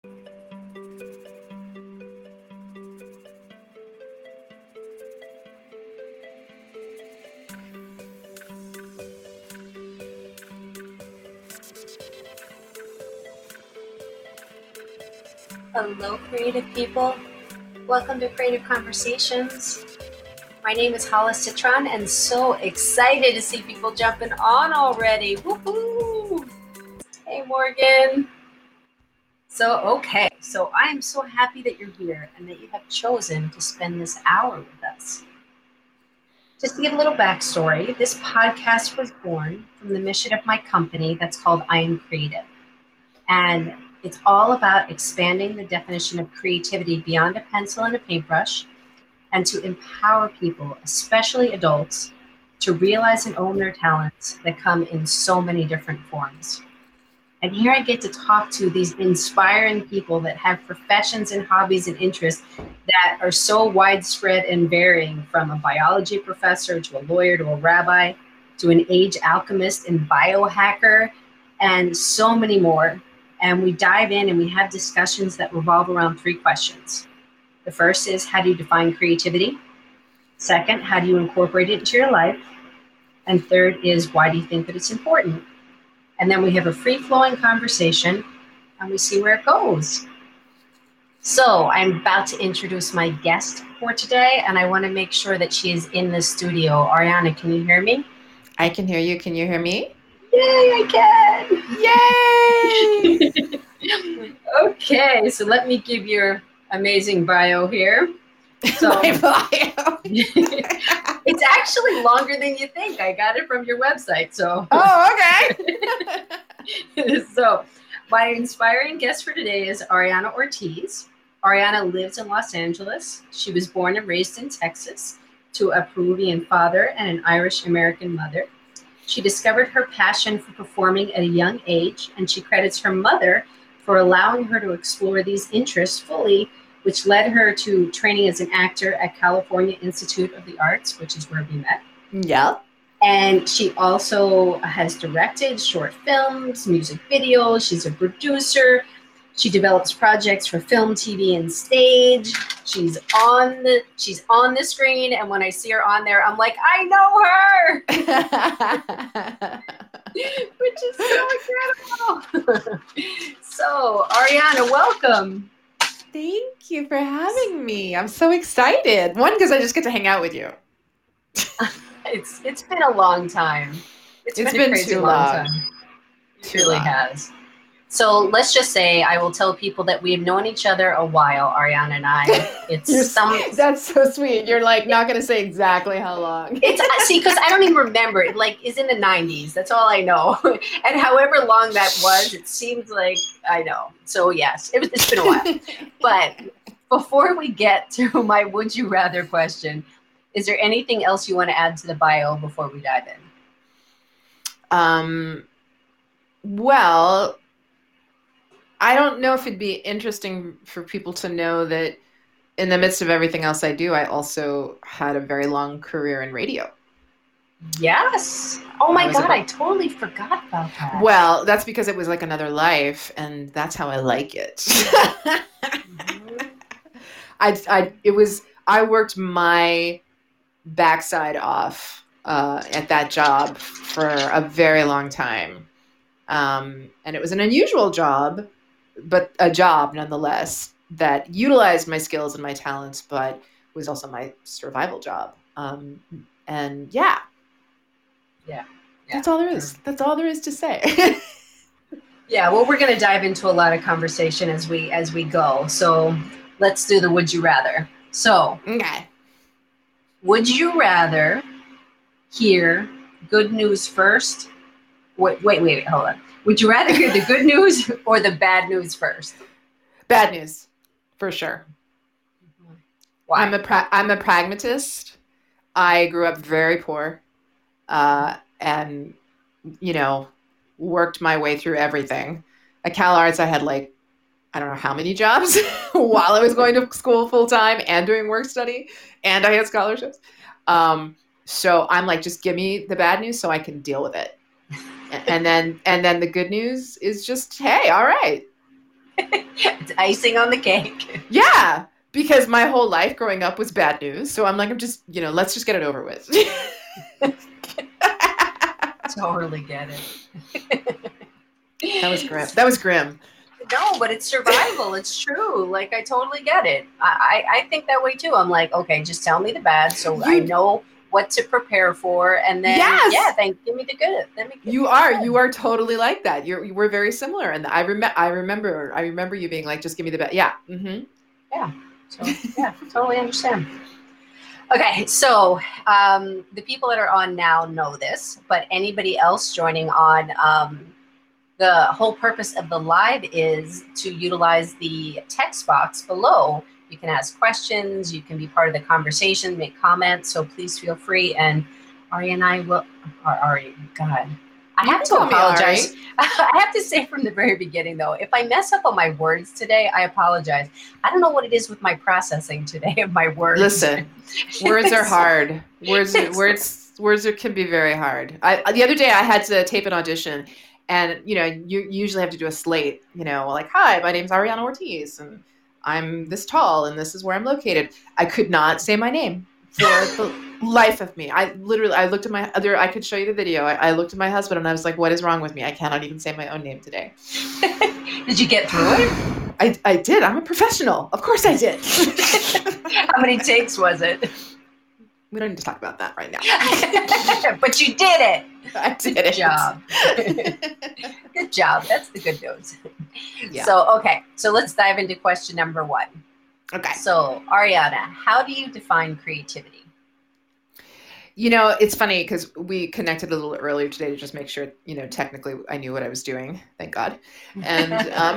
Hello, creative people. Welcome to Creative Conversations. My name is Hala Citron, and so excited to see people jumping on already. Woohoo! Hey, Morgan. So I am so happy that you're here and that you have chosen to spend this hour with us. Just to give a little backstory, this podcast was born from the mission of my company that's called I Am Creative. And it's all about expanding the definition of creativity beyond a pencil and a paintbrush and to empower people, especially adults, to realize and own their talents that come in so many different forms. And here I get to talk to these inspiring people that have professions and hobbies and interests that are so widespread and varying, from a biology professor to a lawyer to a rabbi to an age alchemist and biohacker and so many more. And we dive in and we have discussions that revolve around three questions. The first is, how do you define creativity? Second, how do you incorporate it into your life? And third is, why do you think that it's important? And then we have a free-flowing conversation and we see where it goes. So I'm about to introduce my guest for today, and I want to make sure that she is in the studio. Ariana, can you hear me? I can hear you. Can you hear me? Yay, I can! Yay! Okay, so let me give your amazing bio here. So my bio. It's actually longer than you think. I got it from your website. So okay. So my inspiring guest for today is Ariana Ortiz. Ariana lives in Los Angeles. She was born and raised in Texas to a Peruvian father and an Irish American mother. She discovered her passion for performing at a young age, and she credits her mother for allowing her to explore these interests fully, which led her to training as an actor at California Institute of the Arts, which is where we met. Yeah. And she also has directed short films, music videos. She's a producer. She develops projects for film, TV, and stage. She's on the screen, and when I see her on there, I'm like, I know her, which is so incredible. So, Ariana, welcome. Thank you for having me. I'm so excited. One, because I just get to hang out with you. It's been a long time. It's been a crazy long time. It really has. So let's just say I will tell people that we have known each other a while, Ariana and I. That's so sweet. You're like not going to say exactly how long. See, because I don't even remember. It is in the 90s. That's all I know. And however long that was, it seems like I know. So yes, it's been a while. But before we get to my would you rather question, is there anything else you want to add to the bio before we dive in? Well, I don't know if it'd be interesting for people to know that in the midst of everything else I do, I also had a very long career in radio. Yes. Oh my God, I totally forgot about that. Well, that's because it was like another life, and that's how I like it. Mm-hmm. I worked my backside off at that job for a very long time. And it was an unusual job, but a job nonetheless that utilized my skills and my talents, but was also my survival job. And yeah. That's all there is. That's all there is to say. Yeah, well, we're going to dive into a lot of conversation as we go. So let's do the would you rather. So, okay. Would you rather hear good news first? Wait, hold on. Would you rather hear the good news or the bad news first? Bad news, for sure. Why? I'm a pragmatist. I grew up very poor, and worked my way through everything. At Cal Arts, I had I don't know how many jobs while I was going to school full time and doing work study, and I had scholarships. So I'm like, just give me the bad news so I can deal with it. And then the good news is just, hey, all right. It's icing on the cake. Yeah, because my whole life growing up was bad news. So I'm like, I'm just, let's just get it over with. Totally get it. That was grim. That was grim. No, but it's survival. It's true. Like, I totally get it. I think that way too. I'm like, okay, just tell me the bad so I know what to prepare for, and then Yes! then give me the good. You are totally like that. We're very similar, and I remember you being like, just give me the bad. Yeah. Mm-hmm. Yeah. So yeah, totally understand. Okay, so the people that are on now know this, but anybody else joining on, the whole purpose of the live is to utilize the text box below. You can ask questions, you can be part of the conversation, make comments, so please feel free. And Ari and I will, Ari, God, I have to apologize. I have to say from the very beginning, though, if I mess up on my words today, I apologize. I don't know what it is with my processing today of my words. Listen, words are hard. Words can be very hard. The other day I had to tape an audition, and you usually have to do a slate. Like, hi, my name's Ariana Ortiz, and I'm this tall, and this is where I'm located. I could not say my name for the life of me. I looked at I could show you the video. I looked at my husband and I was like, what is wrong with me? I cannot even say my own name today. Did you get through it? I did. I'm a professional. Of course I did. How many takes was it? We don't need to talk about that right now. But you did it. I did Good it. job. Good job. That's the good news. Yeah. So let's dive into question number 1. Okay. So, Ariana, how do you define creativity? It's funny because we connected a little earlier today to just make sure, technically I knew what I was doing. Thank God. And,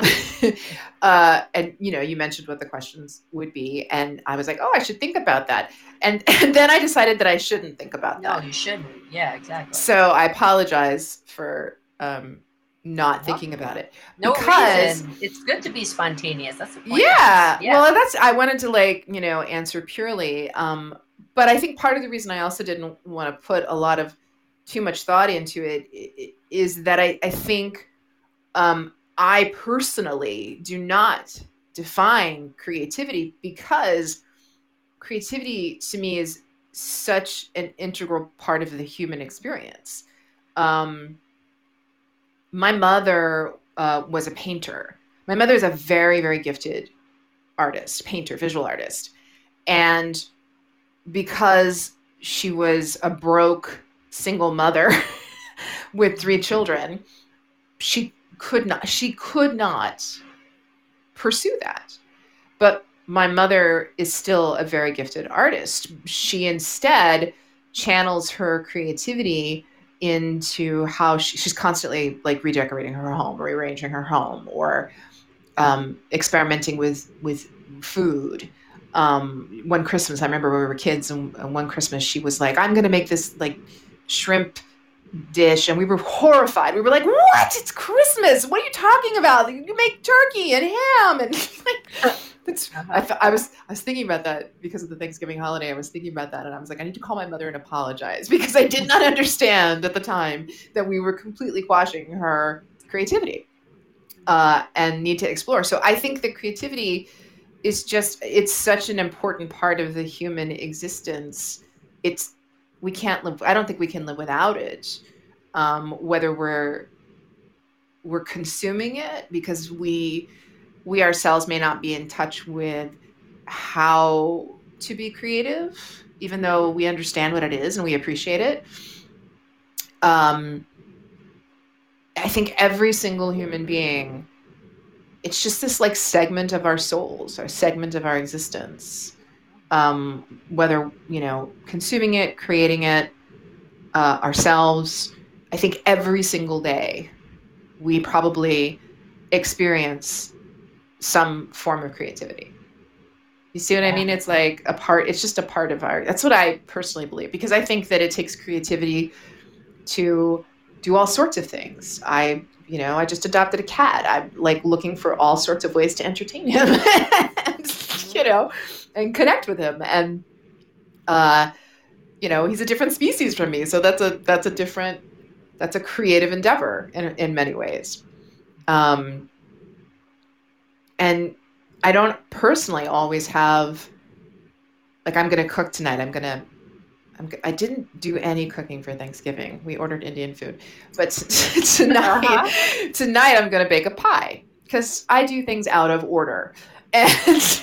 and you mentioned what the questions would be. And I was like, oh, I should think about that. And then I decided that I shouldn't think about that. No, you shouldn't. Yeah, exactly. So I apologize for not thinking about it. No because reason. It's good to be spontaneous. That's the point. Yeah. Well, I wanted to answer purely. But I think part of the reason I also didn't want to put a lot of too much thought into it is that I think I personally do not define creativity, because creativity to me is such an integral part of the human experience. My mother was a painter. My mother is a very, very gifted artist, painter, visual artist. And because she was a broke single mother with 3 children, she could not pursue that. But my mother is still a very gifted artist. She instead channels her creativity into how she's constantly redecorating her home, rearranging her home, or experimenting with food. One Christmas, I remember when we were kids, and one Christmas she was like, I'm going to make this shrimp dish, and we were horrified. We were like, what? It's Christmas. What are you talking about? You make turkey and ham and I was thinking about that because of the Thanksgiving holiday. I was thinking about that, and I was like, I need to call my mother and apologize, because I did not understand at the time that we were completely quashing her creativity and need to explore. So I think that creativity is it's such an important part of the human existence. I don't think we can live without it, whether we're consuming it because we ourselves may not be in touch with how to be creative, even though we understand what it is and we appreciate it. I think every single human being, it's just this segment of our souls, or segment of our existence. Whether, consuming it, creating it, ourselves, I think every single day we probably experience some form of creativity. You see what I mean? It's it's just a part of that's what I personally believe, because I think that it takes creativity to do all sorts of things. I just adopted a cat. I'm looking for all sorts of ways to entertain him and connect with him. And, he's a different species from me. So that's a creative endeavor in many ways. And I don't personally always have, like, I'm going to cook tonight. I didn't do any cooking for Thanksgiving. We ordered Indian food. But Uh-huh. tonight I'm going to bake a pie because I do things out of order. And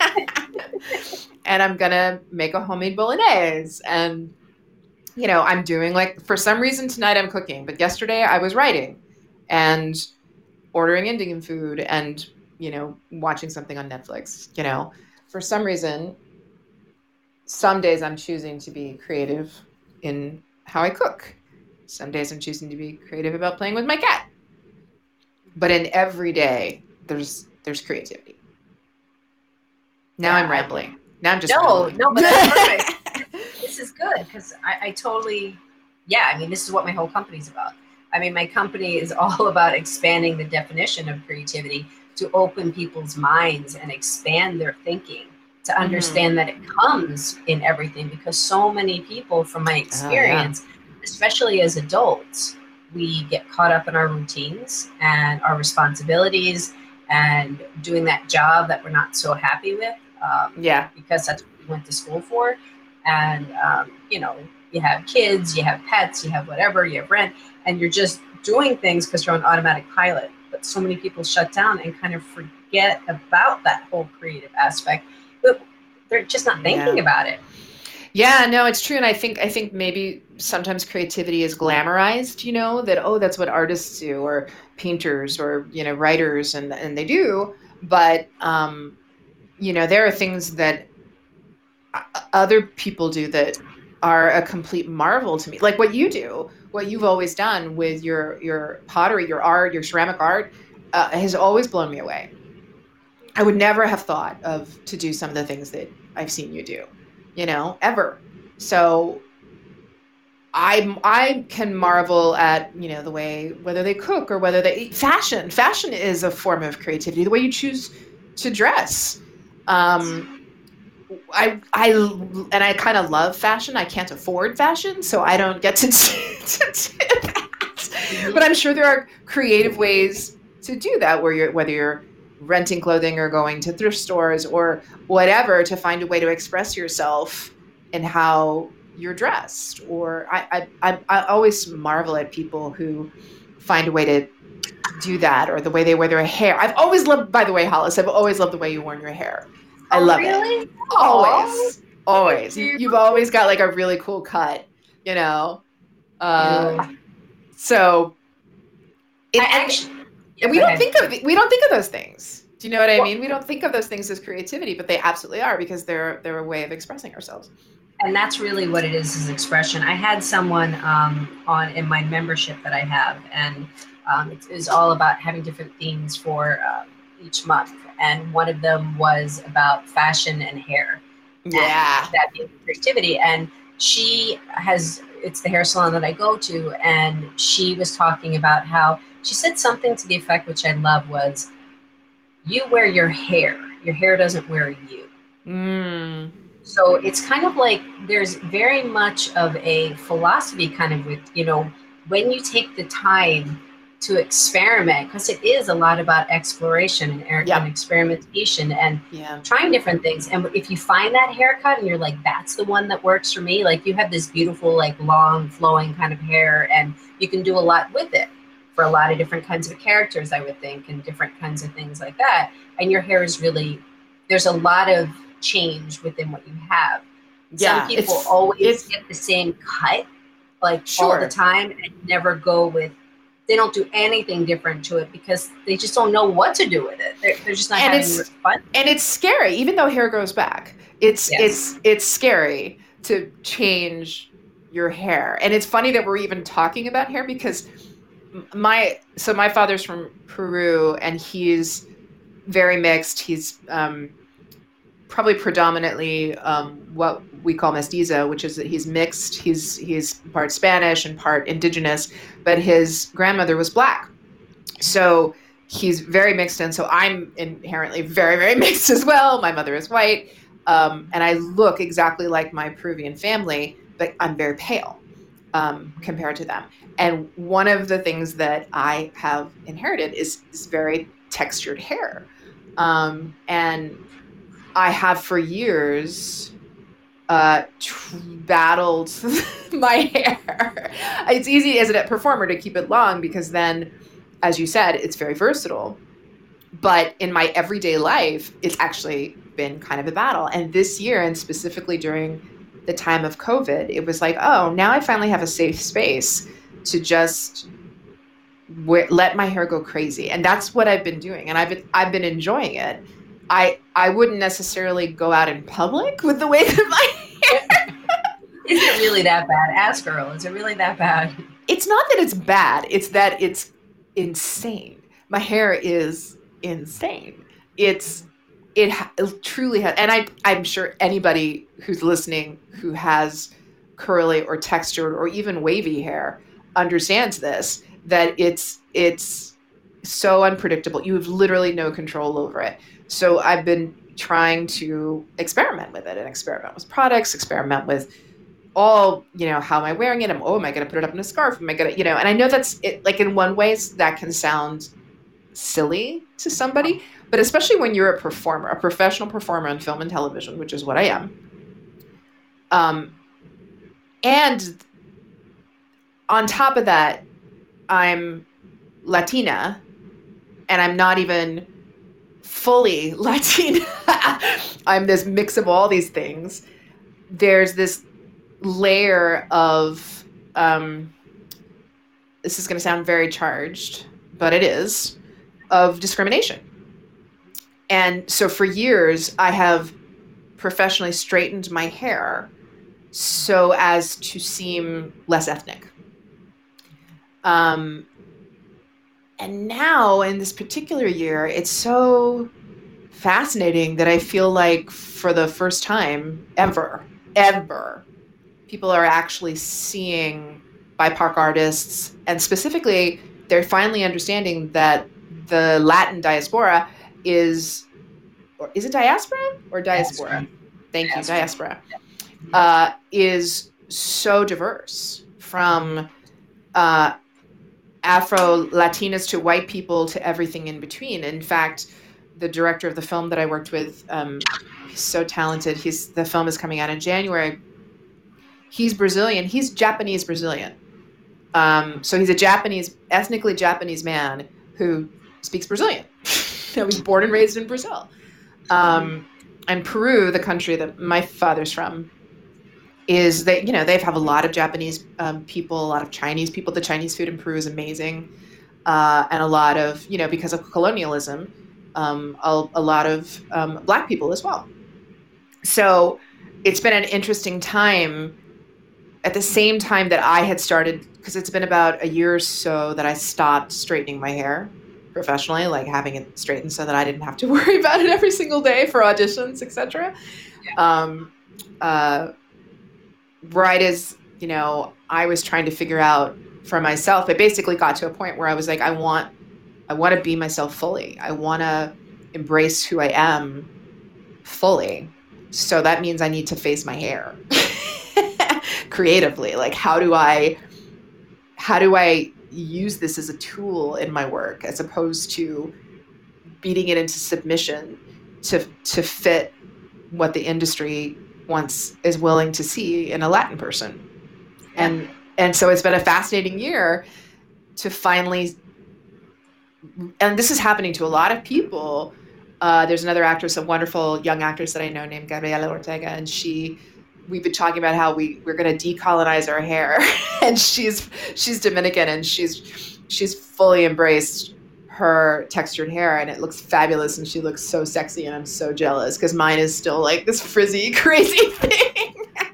and I'm going to make a homemade bolognese. And, I'm doing, like, for some reason tonight I'm cooking, but yesterday I was writing and ordering Indian food and, watching something on Netflix. For some reason, some days I'm choosing to be creative in how I cook. Some days I'm choosing to be creative about playing with my cat. But in every day, there's creativity. Now Yeah, I'm rambling. Now I'm just no, rambling. no, but that's perfect. This is good because I totally, yeah, I mean, this is what my whole company's about. I mean, my company is all about expanding the definition of creativity to open people's minds and expand their thinking to Mhm. understand that it comes in everything because so many people, from my Oh yeah. experience, especially as adults, we get caught up in our routines and our responsibilities and doing that job that we're not so happy with Yeah. because that's what we went to school for. And, you have kids, you have pets, you have whatever, you have rent, and you're just doing things because you're on automatic pilot. But so many people shut down and kind of forget about that whole creative aspect. But they're just not thinking Yeah. about it. Yeah, no, it's true. And I think maybe sometimes creativity is glamorized, that, oh, that's what artists do, or painters, or, writers, and they do. But there are things that other people do that are a complete marvel to me. Like what you do, what you've always done with your pottery, your art, your ceramic art, has always blown me away. I would never have thought of to do some of the things that I've seen you do, ever. So I can marvel at, the way, whether they cook or whether they eat. Fashion is a form of creativity. The way you choose to dress. Um, I kind of love fashion. I can't afford fashion, so I don't get to do that. But Mm-hmm. I'm sure there are creative ways to do that, whether you're renting clothing or going to thrift stores or whatever, to find a way to express yourself in how you're dressed. Or I always marvel at people who find a way to do that, or the way they wear their hair. I've always loved, by the way, Hollis, I've always loved the way you worn your hair. I Oh, love it. really? Oh, Always. thank Always. you. You've always got like a really cool cut, you know? Uh, You. so I and actually, yeah, go ahead. we don't think of those things. Do you know what I Well, mean? We don't think of those things as creativity, but they absolutely are, because they're a way of expressing ourselves. and that's really what it is expression. I had someone on in my membership that I have, and it is all about having different themes for each month. And one of them was about fashion and hair, and Yeah. that being creativity. And she has, it's the hair salon that I go to, and she was talking about how she said something to the effect, which I love, was you wear your hair doesn't wear you. Mm. So it's kind of like there's very much of a philosophy kind of with, when you take the time to experiment, because it is a lot about exploration and Yep. experimentation and Yeah. trying different things. And if you find that haircut and you're like, that's the one that works for me, like you have this beautiful, like long flowing kind of hair, and you can do a lot with it for a lot of different kinds of characters, I would think, and different kinds of things like that. And your hair is really, there's a lot of change within what you have. Some Yeah. people always It's get the same cut, like all the sure. time, and never go with, they don't do anything different to it because they just don't know what to do with it. They're just not and having it's fun. and it's scary, even though hair grows back. it's Yes. it's it's scary to change your hair. And it's funny that we're even talking about hair, because my father's from Peru, and he's very mixed. He's probably predominantly what we call mestizo, which is that he's mixed. He's part Spanish and part indigenous, but his grandmother was black. So he's very mixed, and so I'm inherently very, very mixed as well. My mother is white, and I look exactly like my Peruvian family, but I'm very pale compared to them. And one of the things that I have inherited is very textured hair. And I have for years battled my hair. It's easy as a performer to keep it long because then, as you said, it's very versatile. But in my everyday life, it's actually been kind of a battle. And this year, and specifically during the time of COVID, it was like, oh, now I finally have a safe space to just let my hair go crazy. And that's what I've been doing. And I've been enjoying it. I wouldn't necessarily go out in public with the way that my hair. Is it really that bad? Ask Earl. Is it really that bad? It's not that it's bad. It's that it's insane. My hair is insane. It truly has, and I'm sure anybody who's listening who has curly or textured or even wavy hair understands this, that it's so unpredictable. You have literally no control over it. So I've been trying to experiment with it and experiment with products, experiment with all, how am I wearing it? Am I going to put it up in a scarf? Am I going to, and I know that's it, like in one ways that can sound silly to somebody, but especially when you're a performer, a professional performer in film and television, which is what I am. And on top of that, I'm Latina, and I'm not even fully Latina. I'm this mix of all these things. There's this layer of, this is going to sound very charged, but it is, of discrimination. And so for years, I have professionally straightened my hair so as to seem less ethnic. And now in this particular year, it's so fascinating that I feel like for the first time ever, people are actually seeing BIPOC artists, and specifically, they're finally understanding that the Latin diaspora is it diaspora or diaspora? Thank you, diaspora. Is so diverse, from Afro-Latinas to white people to everything in between. In fact, the director of the film that I worked with, he's so talented. The film is coming out in January. He's Brazilian. He's Japanese Brazilian. So he's a ethnically Japanese man who speaks Brazilian. He was born and raised in Brazil. And Peru, the country that my father's from, is they have a lot of Japanese people, a lot of Chinese people. The Chinese food in Peru is amazing. And a lot of, because of colonialism, a lot of Black people as well. So it's been an interesting time. At the same time that I had started, because it's been about a year or so that I stopped straightening my hair professionally, like having it straightened so that I didn't have to worry about it every single day for auditions, etc. Yeah. Right as, I was trying to figure out for myself, I basically got to a point where I was like, I want to be myself fully. I want to embrace who I am fully. So that means I need to face my hair creatively. Like, how do I use this as a tool in my work, as opposed to beating it into submission to fit what the industry is willing to see in a Latin person. And so it's been a fascinating year to finally, and this is happening to a lot of people. There's another actress, a wonderful young actress that I know named Gabriela Ortega, and we've been talking about how we're going to decolonize our hair. And she's Dominican, and she's fully embraced her textured hair, and it looks fabulous, and she looks so sexy, and I'm so jealous because mine is still like this frizzy, crazy thing.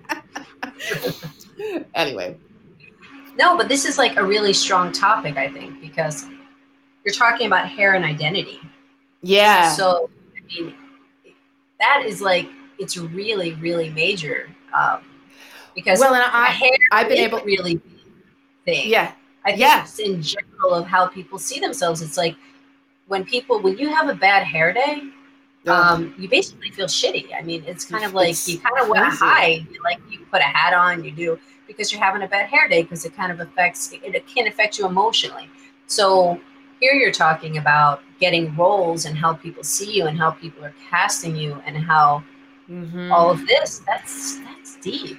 Anyway. No, but this is like a really strong topic, I think, because you're talking about hair and identity. Yeah. So, I mean, that is like, it's really, really major. Because I've been able to really think. Yeah. I think it's in general of how people see themselves. It's like when you have a bad hair day, you basically feel shitty. I mean, it's kind of like you kind of want to hide. Like you put a hat on, you do, because you're having a bad hair day, because it kind of it can affect you emotionally. So here you're talking about getting roles and how people see you and how people are casting you and how all of this, that's deep.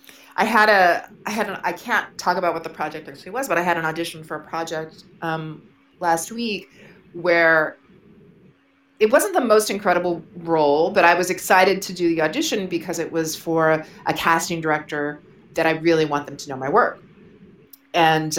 I can't talk about what the project actually was, but I had an audition for a project last week where it wasn't the most incredible role, but I was excited to do the audition because it was for a casting director that I really want them to know my work. And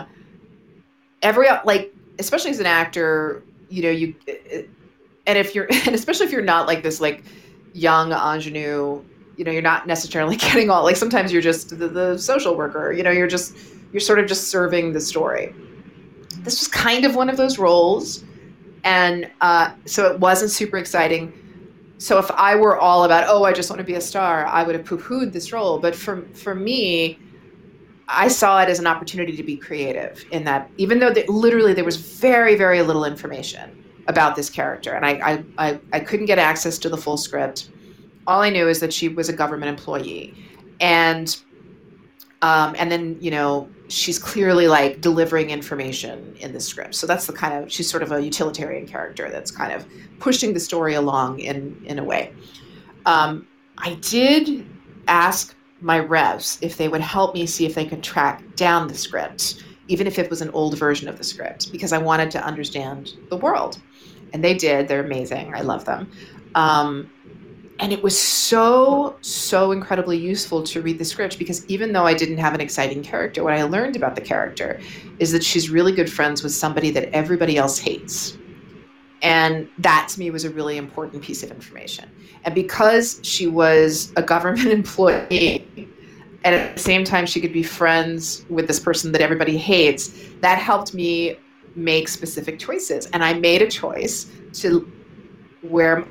especially as an actor, and if you're, and especially if you're not like this, like young ingenue, you're not necessarily getting all, like sometimes you're just the social worker, you're sort of just serving the story. This was kind of one of those roles. And so it wasn't super exciting. So if I were all about, oh, I just want to be a star, I would have poo-pooed this role. But for me, I saw it as an opportunity to be creative in that, even though literally there was very, very little information about this character, and I couldn't get access to the full script. All I knew is that she was a government employee, and then she's clearly like delivering information in the script. So that's she's sort of a utilitarian character that's kind of pushing the story along in a way. I did ask my revs if they would help me see if they could track down the script, even if it was an old version of the script, because I wanted to understand the world. And they did. They're amazing. I love them. And it was so, so incredibly useful to read the script, because even though I didn't have an exciting character, what I learned about the character is that she's really good friends with somebody that everybody else hates. And that to me was a really important piece of information. And because she was a government employee, and at the same time she could be friends with this person that everybody hates, that helped me make specific choices. And I made a choice to where...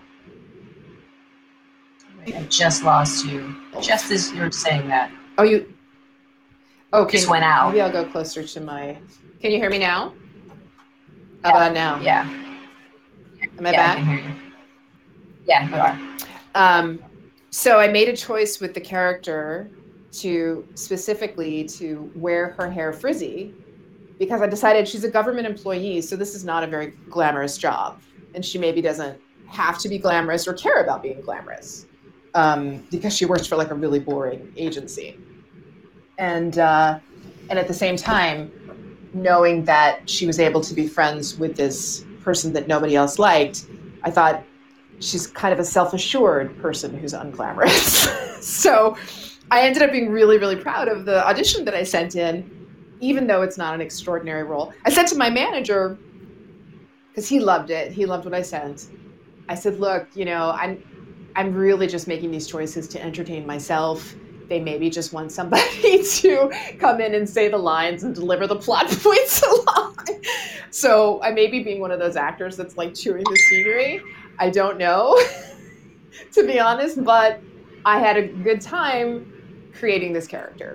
I just lost you, just as you were saying that. Okay. Just went out. Maybe I'll go closer to my... Can you hear me now? How about now? Yeah. Am I back? I can hear you. Yeah, you are. So I made a choice with the character to specifically to wear her hair frizzy, because I decided she's a government employee, so this is not a very glamorous job, and she maybe doesn't have to be glamorous or care about being glamorous, because she works for like a really boring agency. And at the same time, knowing that she was able to be friends with this person that nobody else liked, I thought she's kind of a self-assured person who's unglamorous. So I ended up being really, really proud of the audition that I sent in, even though it's not an extraordinary role. I said to my manager, because he loved it, he loved what I sent. I said, look, I'm really just making these choices to entertain myself. They maybe just want somebody to come in and say the lines and deliver the plot points along. So I may be being one of those actors that's like chewing the scenery. I don't know, to be honest, but I had a good time creating this character.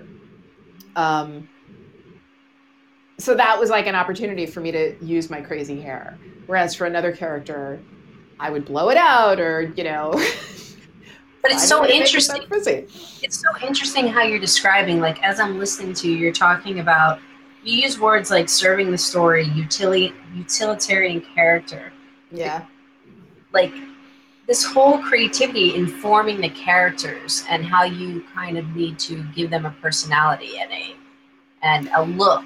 So that was like an opportunity for me to use my crazy hair. Whereas for another character, I would blow it out or, But it's so interesting. It's so interesting how you're describing, like, as I'm listening to you, you're talking about, you use words like serving the story, utilitarian character. Yeah. Like this whole creativity informing the characters and how you kind of need to give them a personality and a look.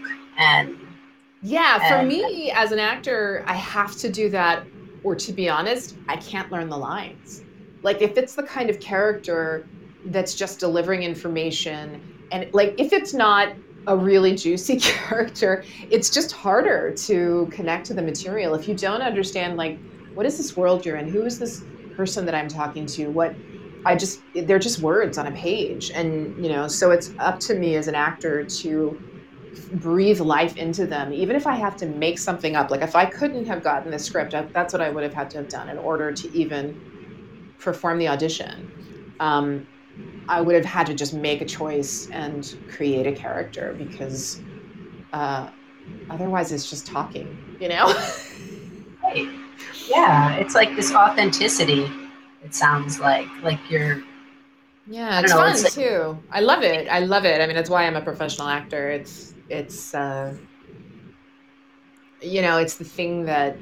For me as an actor, I have to do that, or to be honest, I can't learn the lines. Like if it's the kind of character that's just delivering information, and like if it's not a really juicy character, it's just harder to connect to the material. If you don't understand, like, what is this world you're in? Who is this person that I'm talking to? They're just words on a page. And, so it's up to me as an actor to breathe life into them, even if I have to make something up. Like if I couldn't have gotten the script, that's what I would have had to have done in order to even perform the audition. I would have had to just make a choice and create a character, because otherwise it's just talking, Right. Yeah, it's like this authenticity. It sounds like you're. Yeah, it's fun too. I love it. I mean, that's why I'm a professional actor. It's it's the thing that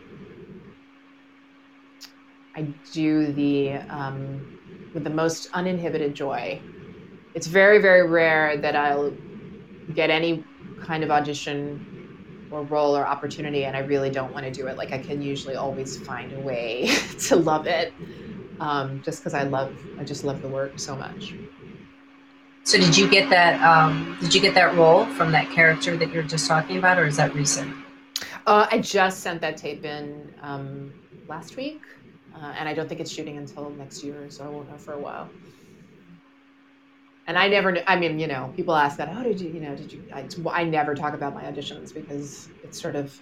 I do with the most uninhibited joy. It's very, very rare that I'll get any kind of audition or role or opportunity and I really don't want to do it. Like I can usually always find a way to love it, just because I just love the work so much. So did you get that? Did you get that role from that character that you're just talking about, or is that recent? I just sent that tape in last week, and I don't think it's shooting until next year, so I won't know for a while. And I never knew, I mean, people ask that, oh, I never talk about my auditions because it's sort of,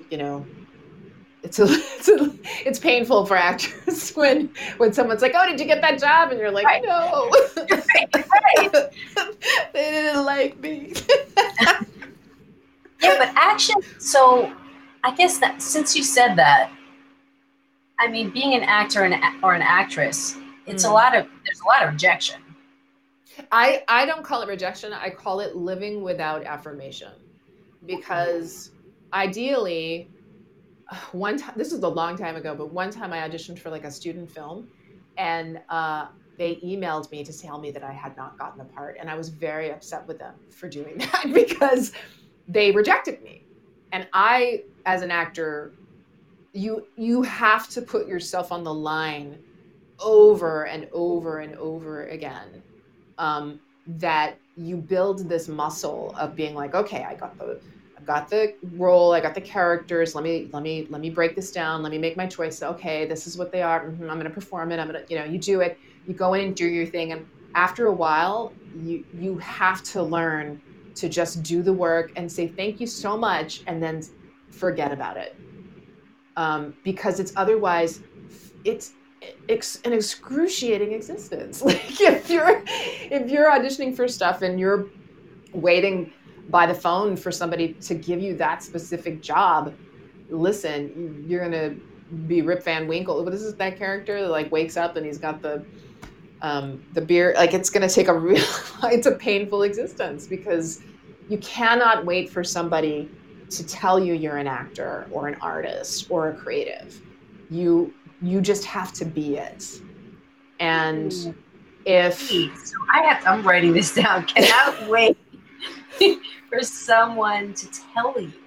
it's painful for actors when someone's like, oh, did you get that job? And you're like, Right. no, Right. they didn't like me. Yeah, but action. So I guess that since you said that, I mean, being an actor or an actress, it's a Mm. lot of there's a lot of rejection. I don't call it rejection. I call it living without affirmation because ideally, one time, this was a long time ago, but one time I auditioned for like a student film and they emailed me to tell me that I had not gotten the part. And I was very upset with them for doing that because they rejected me. And I, as an actor, you have to put yourself on the line over and over and over again, that you build this muscle of being like, okay, I've got the role, I got the characters. Let me break this down. Let me make my choice. Okay, this is what they are. I'm going to perform it. I'm going to, you do it. You go in and do your thing, and after a while, you have to learn to just do the work and say thank you so much, and then forget about it, because it's otherwise it's an excruciating existence. Like if you're auditioning for stuff and you're waiting by the phone for somebody to give you that specific job, listen, you're gonna be Rip Van Winkle. What is that character that like wakes up and he's got the beer? Like it's gonna take a real it's a painful existence because you cannot wait for somebody to tell you you're an actor or an artist or a creative. You just have to be it. And if So I'm writing this down. Cannot wait for someone to tell you.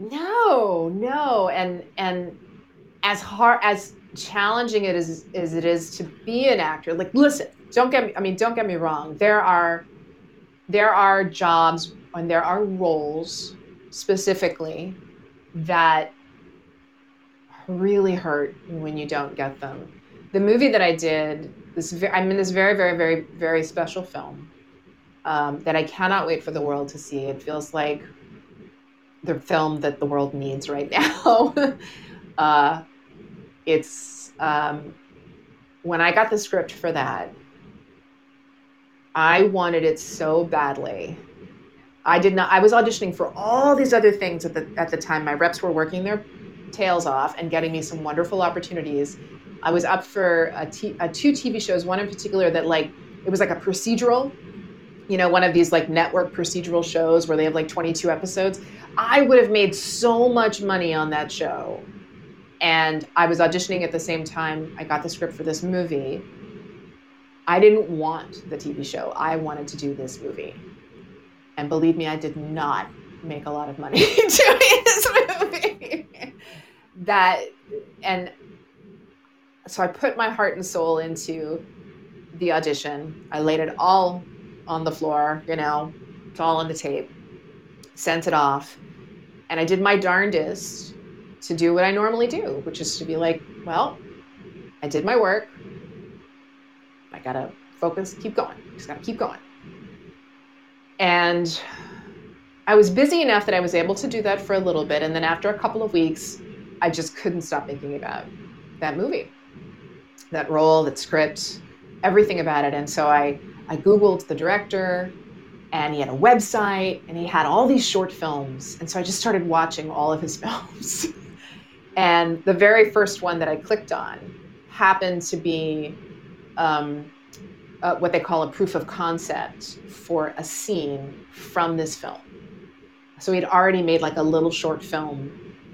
no, and as hard as challenging it is as it is to be an actor, like listen, don't get me wrong. There are jobs and there are roles specifically that really hurt when you don't get them. The movie that I did, I'm in this very, very, very, very special film, that I cannot wait for the world to see. It feels like the film that the world needs right now. uh, it's When I got the script for that, I wanted it so badly. I did not. I was auditioning for all these other things at the time. My reps were working their tails off and getting me some wonderful opportunities. I was up for two TV shows. One in particular that like it was like a procedural, one of these like network procedural shows where they have like 22 episodes. I would have made so much money on that show. And I was auditioning at the same time I got the script for this movie. I didn't want the TV show. I wanted to do this movie. And believe me, I did not make a lot of money doing this movie. And so I put my heart and soul into the audition. I laid it all on the floor, it's all on the tape, sent it off. And I did my darndest to do what I normally do, which is to be like, well, I did my work. I gotta focus, keep going. Just gotta keep going. And I was busy enough that I was able to do that for a little bit. And then after a couple of weeks, I just couldn't stop thinking about that movie, that role, that script, everything about it. And so I Googled the director, and he had a website, and he had all these short films. And so I just started watching all of his films. And the very first one that I clicked on happened to be what they call a proof of concept for a scene from this film. So he'd already made like a little short film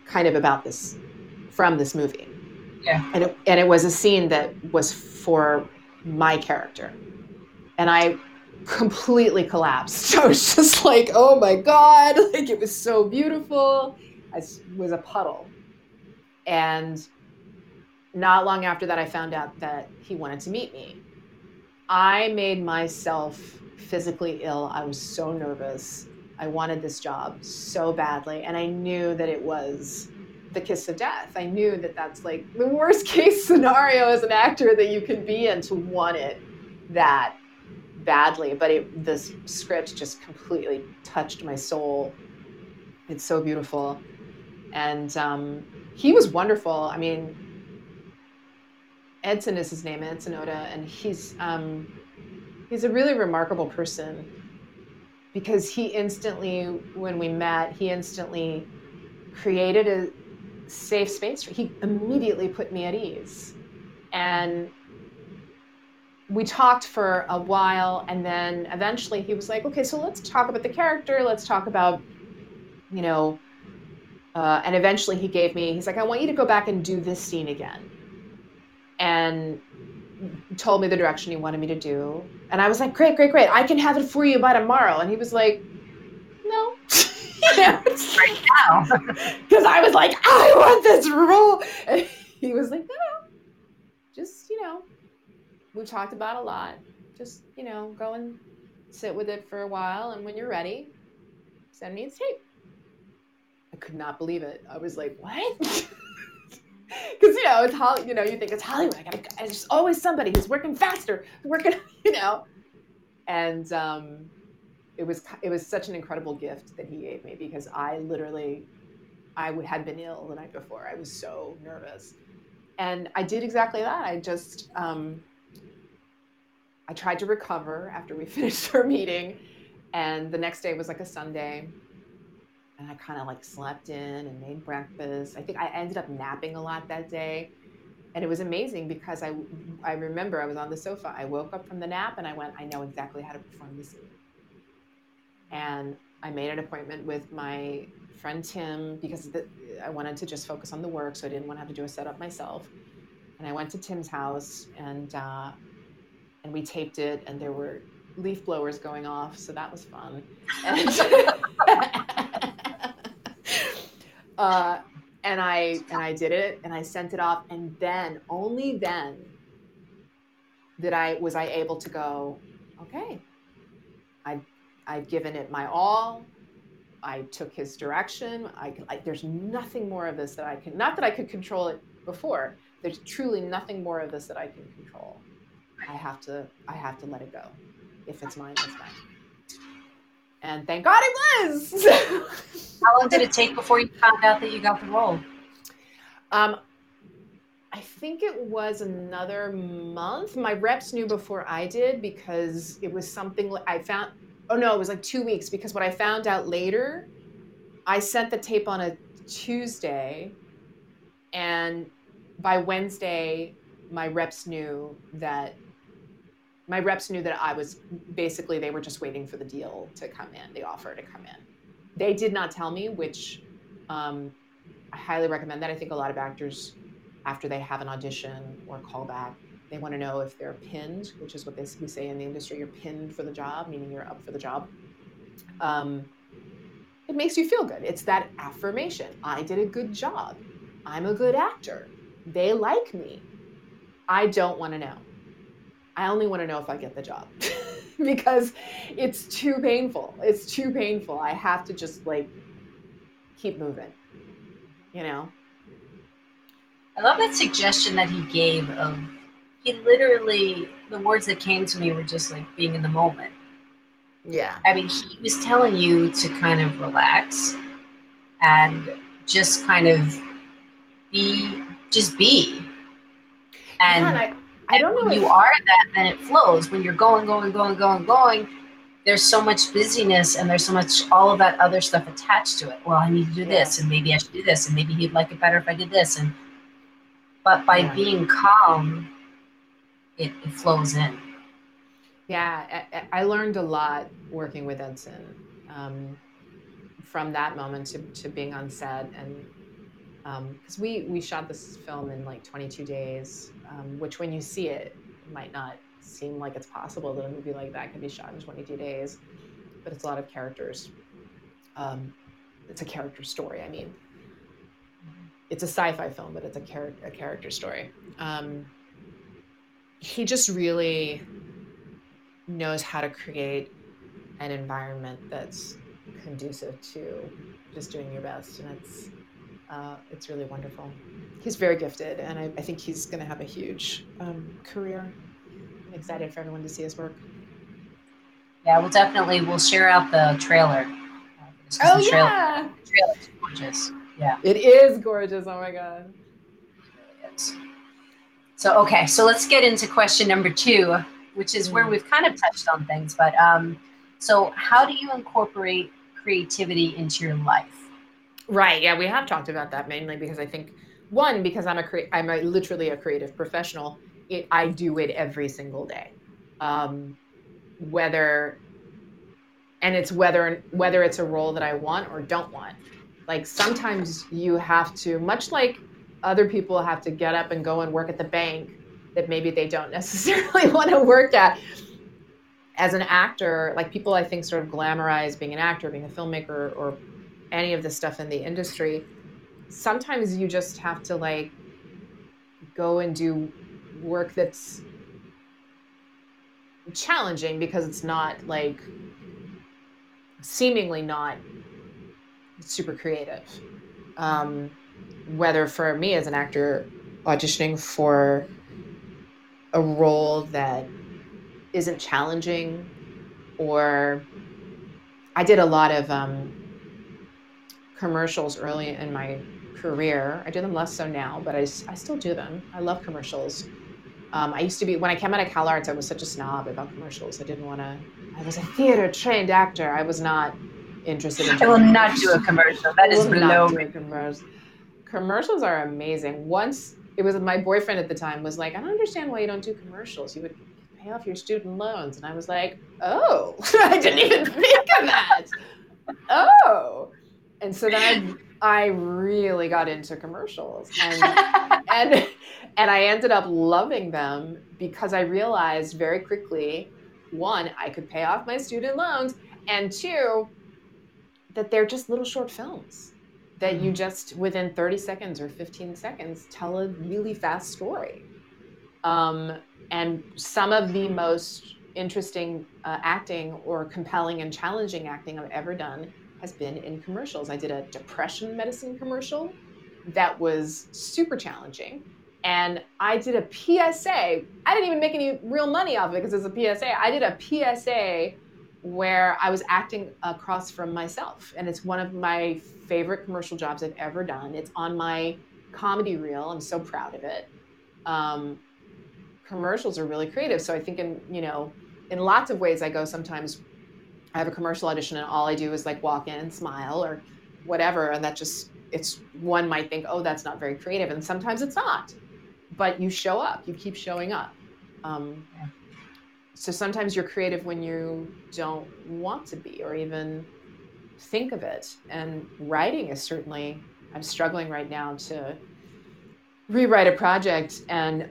kind of about this from this movie. Yeah. And it was a scene that was for my character. And I completely collapsed. I was just like, oh my God, like it was so beautiful. I was a puddle. And not long after that, I found out that he wanted to meet me. I made myself physically ill. I was so nervous. I wanted this job so badly. And I knew that it was the kiss of death. I knew that that's like the worst case scenario as an actor that you could be in, to want it that badly. But this script just completely touched my soul. It's so beautiful. And he was wonderful. I mean, Edson is his name, Edson Oda, and he's a really remarkable person, because he instantly, when we met, he instantly created a safe space. He immediately put me at ease. And we talked for a while, and then eventually he was like, okay, so let's talk about the character. Let's talk about, you know, and eventually he's like, I want you to go back and do this scene again. And told me the direction he wanted me to do. And I was like, great. I can have it for you by tomorrow. And he was like, no. Right now. Because I was like, I want this role. And he was like, no. Just, we talked about a lot. Just, go and sit with it for a while. And when you're ready, send me the tape. I could not believe it. I was like, what? Because, it's Hollywood, you think it's Hollywood. There's just always somebody who's working faster, And it was such an incredible gift that he gave me, because I had been ill the night before. I was so nervous. And I did exactly that. I just, I tried to recover after we finished our meeting. And the next day was like a Sunday. And I kind of like slept in and made breakfast. I think I ended up napping a lot that day. And it was amazing, because I remember I was on the sofa. I woke up from the nap and I went, I know exactly how to perform this scene. And I made an appointment with my friend Tim, because I wanted to just focus on the work, so I didn't want to have to do a setup myself. And I went to Tim's house, and we taped it, and there were leaf blowers going off, so that was fun. And I did it, and I sent it off, and then, only then, was I able to go, okay, I've given it my all. I took his direction. There's nothing more of this that I can, not that I could control it before. There's truly nothing more of this that I can control. I have to let it go. If it's mine, it's mine. And thank God it was. How long did it take before you found out that you got the role? I think it was another month. My reps knew before I did, because it was something I found. Oh no, it was like 2 weeks, because what I found out later, I sent the tape on a Tuesday, and by Wednesday, my reps knew that I was, basically, they were just waiting for the deal to come in, the offer to come in. They did not tell me, which I highly recommend that. I think a lot of actors, after they have an audition or callback, they want to know if they're pinned, which is what we say in the industry. You're pinned for the job, meaning you're up for the job. It makes you feel good. It's that affirmation. I did a good job. I'm a good actor. They like me. I don't want to know. I only want to know if I get the job because it's too painful. It's too painful. I have to just keep moving, I love that suggestion that he gave of, he literally, the words that came to me were just like being in the moment. Yeah. I mean, he was telling you to kind of relax and just kind of be. And yeah, I don't know when if you are that, then it flows. When you're going, there's so much busyness and there's so much, all of that other stuff attached to it. Well, I need to do this, and maybe I should do this, and maybe he'd like it better if I did this. But by being calm, it flows in. Yeah, I learned a lot working with Edson, from that moment to being on set. And because we shot this film in like 22 days, which when you see it, it might not seem like it's possible that a movie like that can be shot in 22 days, but it's a lot of characters. It's a character story. I mean, it's a sci-fi film, but it's a character story. He just really knows how to create an environment that's conducive to just doing your best, and it's really wonderful. He's very gifted, and I think he's going to have a huge career. I'm excited for everyone to see his work. Yeah, we'll share out the trailer. Oh, the yeah. The trailer's gorgeous. Yeah. It is gorgeous. Oh, my God. It is. So, okay. So let's get into question number 2, which is where we've kind of touched on things. But so how do you incorporate creativity into your life? Right. Yeah, we have talked about that mainly because I think, one, because I'm literally a creative professional. I do it every single day. Whether it's a role that I want or don't want. Like sometimes you have to, much like other people have to get up and go and work at the bank that maybe they don't necessarily want to work at. As an actor, like people I think sort of glamorize being an actor, being a filmmaker, or any of the stuff in the industry. Sometimes you just have to like go and do work that's challenging because it's not like seemingly not super creative. Whether for me as an actor auditioning for a role that isn't challenging, or I did a lot of commercials early in my career. I do them less so now, but I still do them. I love commercials. I used to be, when I came out of CalArts, I was such a snob about commercials. I was a theater trained actor. I was not interested in. I will not do a commercial. That is below me. Commercials are amazing. Once it was my boyfriend at the time was like, I don't understand why you don't do commercials. You would pay off your student loans. And I was like, oh, I didn't even think of that. Oh. And so then I really got into commercials, and I ended up loving them because I realized very quickly, one, I could pay off my student loans, and two, that they're just little short films that you just within 30 seconds or 15 seconds tell a really fast story. And some of the most interesting acting or compelling and challenging acting I've ever done has been in commercials. I did a depression medicine commercial that was super challenging. And I did a PSA. I didn't even make any real money off of it because it's a PSA. I did a PSA where I was acting across from myself. And it's one of my favorite commercial jobs I've ever done. It's on my comedy reel. I'm so proud of it. Commercials are really creative. So I think in lots of ways I go sometimes I have a commercial audition and all I do is like walk in and smile or whatever. And one might think, oh, that's not very creative. And sometimes it's not, but you show up, you keep showing up. So sometimes you're creative when you don't want to be or even think of it. And writing is certainly, I'm struggling right now to rewrite a project. And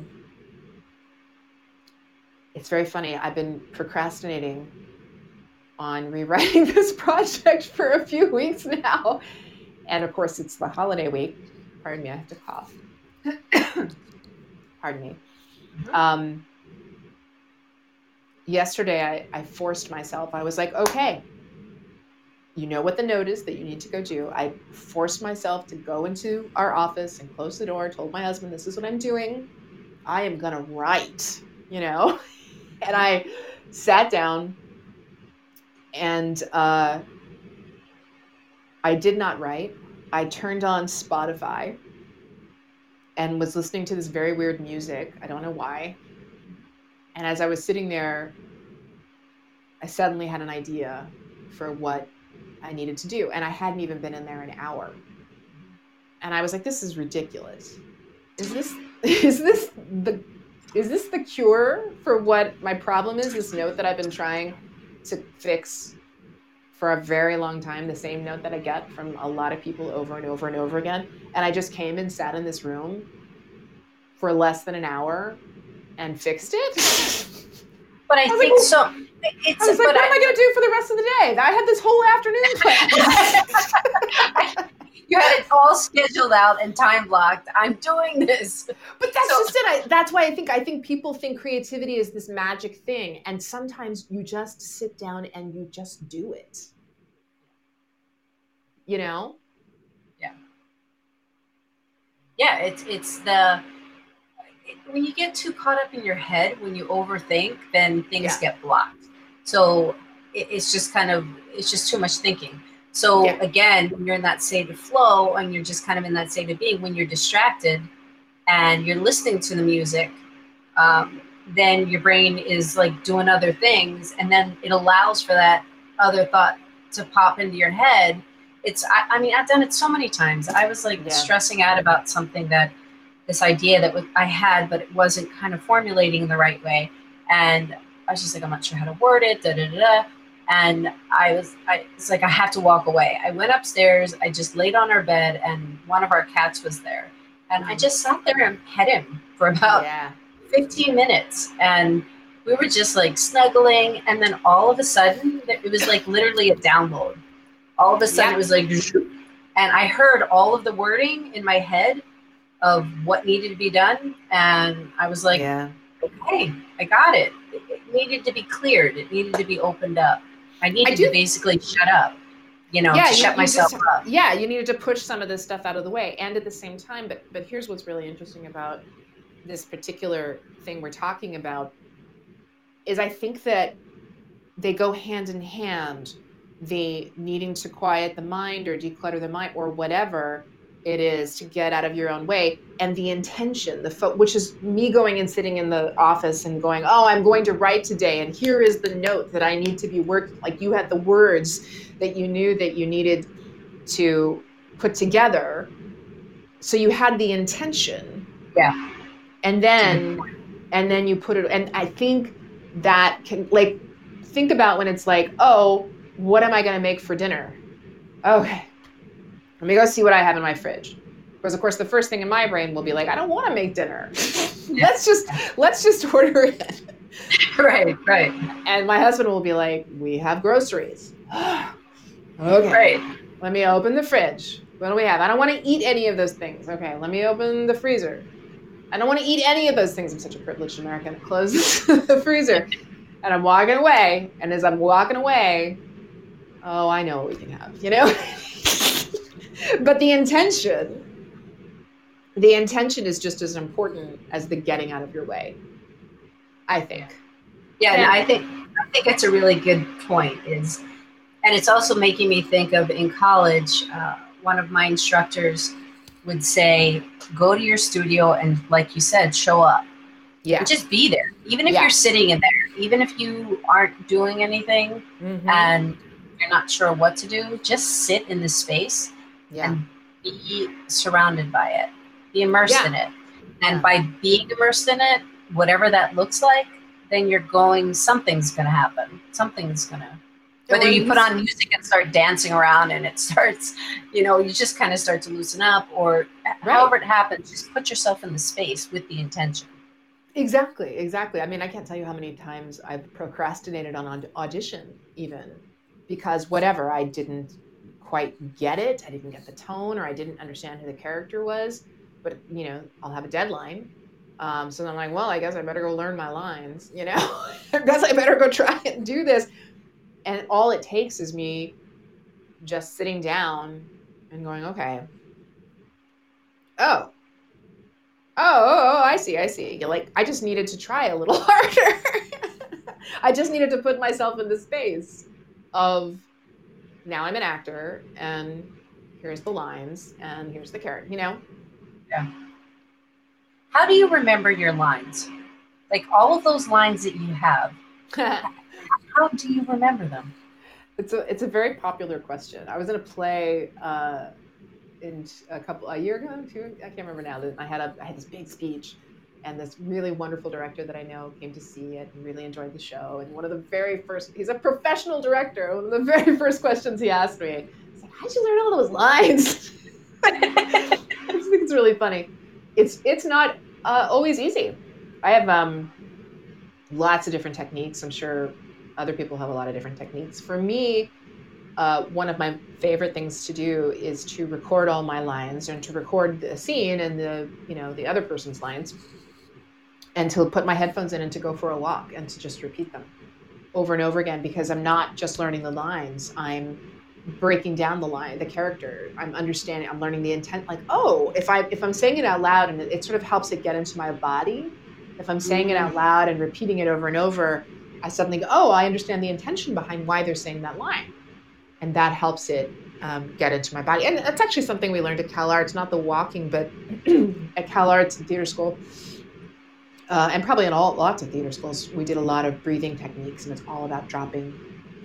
it's very funny. I've been procrastinating on rewriting this project for a few weeks now. And of course, it's the holiday week. Pardon me, I have to cough. Pardon me. Yesterday, I forced myself. I was like, okay, you know what the note is that you need to go do. I forced myself to go into our office and close the door, told my husband, this is what I'm doing. I am going to write, And I sat down and I did not write. I turned on Spotify and was listening to this very weird music. I don't know why. And as I was sitting there, I suddenly had an idea for what I needed to do. And I hadn't even been in there an hour. And I was like, this is ridiculous. Is this the cure for what my problem is? This note that I've been trying to fix for a very long time, the same note that I get from a lot of people over and over and over again. And I just came and sat in this room for less than an hour and fixed it. But I I was think like, so. I was like, what am I going to do for the rest of the day? I had this whole afternoon planned. You had it all scheduled out and time blocked. I'm doing this. But that's just it. That's why I think people think creativity is this magic thing. And sometimes you just sit down and you just do it. You know? Yeah. Yeah, it's the when you get too caught up in your head, when you overthink, then things get blocked. So it's just it's just too much thinking. So again, when you're in that state of flow and you're just kind of in that state of being, when you're distracted and you're listening to the music, then your brain is like doing other things, and then it allows for that other thought to pop into your head. I mean, I've done it so many times. I was like stressing out about something this idea that I had, but it wasn't kind of formulating in the right way. And I was just like, I'm not sure how to word it, da da da da. And it's like, I have to walk away. I went upstairs, I just laid on our bed, and one of our cats was there. And I just sat there and pet him for about 15 minutes. And we were just like snuggling. And then all of a sudden, it was like literally a download. All of a sudden, it was like, and I heard all of the wording in my head of what needed to be done. And I was like, okay, I got it. It needed to be cleared. It needed to be opened up. I needed to basically shut up, to shut myself up. Yeah, you needed to push some of this stuff out of the way. And at the same time, but here's what's really interesting about this particular thing we're talking about is I think that they go hand in hand, the needing to quiet the mind or declutter the mind or whatever it is to get out of your own way, and the intention, which is me going and sitting in the office and going, oh, I'm going to write today, and here is the note that I need to be working. Like, you had the words that you knew that you needed to put together, so you had the intention, and then you put it. And I think that can, like, think about when it's like, oh, what am I going to make for dinner? Okay, let me go see what I have in my fridge. Because of course, the first thing in my brain will be like, I don't want to make dinner. let's just order it. Right. And my husband will be like, we have groceries. Okay. Right. Let me open the fridge. What do we have? I don't want to eat any of those things. Okay, let me open the freezer. I don't want to eat any of those things. I'm such a privileged American. It closes the freezer. And I'm walking away. And as I'm walking away, oh, I know what we can have, But the intention is just as important as the getting out of your way, I think. Yeah, and I think that's a really good point. And it's also making me think of, in college, one of my instructors would say, go to your studio and, like you said, show up. Yeah. And just be there. Even if you're sitting in there, even if you aren't doing anything and you're not sure what to do, just sit in the space and be surrounded by it. Be immersed in it. And by being immersed in it, whatever that looks like, then something's going to happen. Something's going to, whether you put on music and start dancing around and it starts, you just kind of start to loosen up, or however it happens, just put yourself in the space with the intention. Exactly. I mean, I can't tell you how many times I've procrastinated on audition, even because whatever, I didn't quite get it. I didn't get the tone, or I didn't understand who the character was. But, I'll have a deadline. So then I'm like, well, I guess I better go learn my lines, I guess I better go try and do this. And all it takes is me just sitting down and going, okay. Oh, I see. You're like, I just needed to try a little harder. I just needed to put myself in the space of, now I'm an actor, and here's the lines, and here's the character, Yeah. How do you remember your lines? Like, all of those lines that you have, how do you remember them? It's a very popular question. I was in a play a year ago, I can't remember now. I had this big speech, and this really wonderful director that I know came to see it and really enjoyed the show. And one of the very first, he's a professional director. One of the very first questions he asked me, he's like, "How'd you learn all those lines?" I just think it's really funny. It's not always easy. I have lots of different techniques. I'm sure other people have a lot of different techniques. For me, one of my favorite things to do is to record all my lines and to record the scene and the other person's lines, and to put my headphones in and to go for a walk and to just repeat them over and over again, because I'm not just learning the lines. I'm breaking down the character. I'm understanding. I'm learning the intent. Like, oh, if I'm saying it out loud, and it sort of helps it get into my body. If I'm saying it out loud and repeating it over and over, I suddenly go, oh, I understand the intention behind why they're saying that line. And that helps it get into my body. And that's actually something we learned at CalArts, not the walking, but at CalArts and theater school, and probably in lots of theater schools, we did a lot of breathing techniques, and it's all about dropping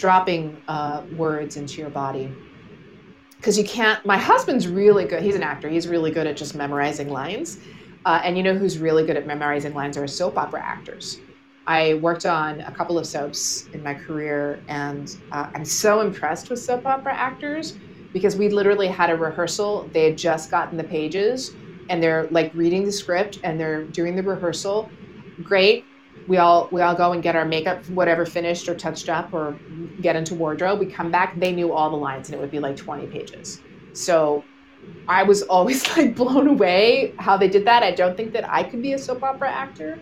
words into your body. Because you can't, my husband's really good. He's an actor. He's really good at just memorizing lines. And you know who's really good at memorizing lines are soap opera actors. I worked on a couple of soaps in my career, and I'm so impressed with soap opera actors, because we literally had a rehearsal. They had just gotten the pages, and they're like reading the script, and they're doing the rehearsal. Great. We all go and get our makeup, whatever, finished or touched up, or get into wardrobe. We come back, they knew all the lines, and it would be like 20 pages. So I was always like blown away how they did that. I don't think that I could be a soap opera actor,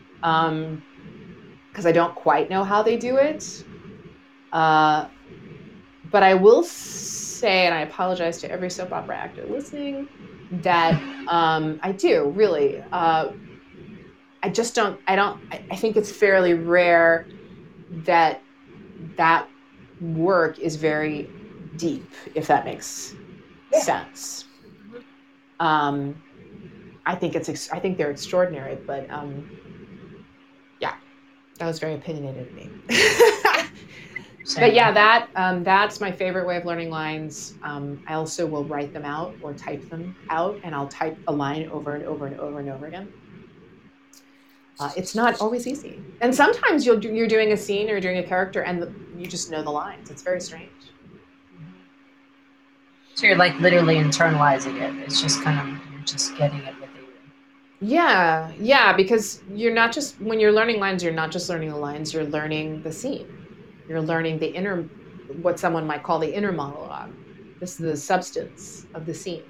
because I don't quite know how they do it. But I will say, and I apologize to every soap opera actor listening, that I do really. I think it's fairly rare that work is very deep, if that makes sense. I think they're extraordinary, but yeah, that was very opinionated of me. But yeah, that's my favorite way of learning lines. I also will write them out or type them out, and I'll type a line over and over and over and over again. It's not always easy. And sometimes you're doing a scene or doing a character, and you just know the lines. It's very strange. So you're like literally internalizing it. It's just you're just getting it within you. Yeah, because when you're learning lines, you're not just learning the lines, you're learning the scene. You're learning the inner, what someone might call the inner monologue. This is the substance of the scene.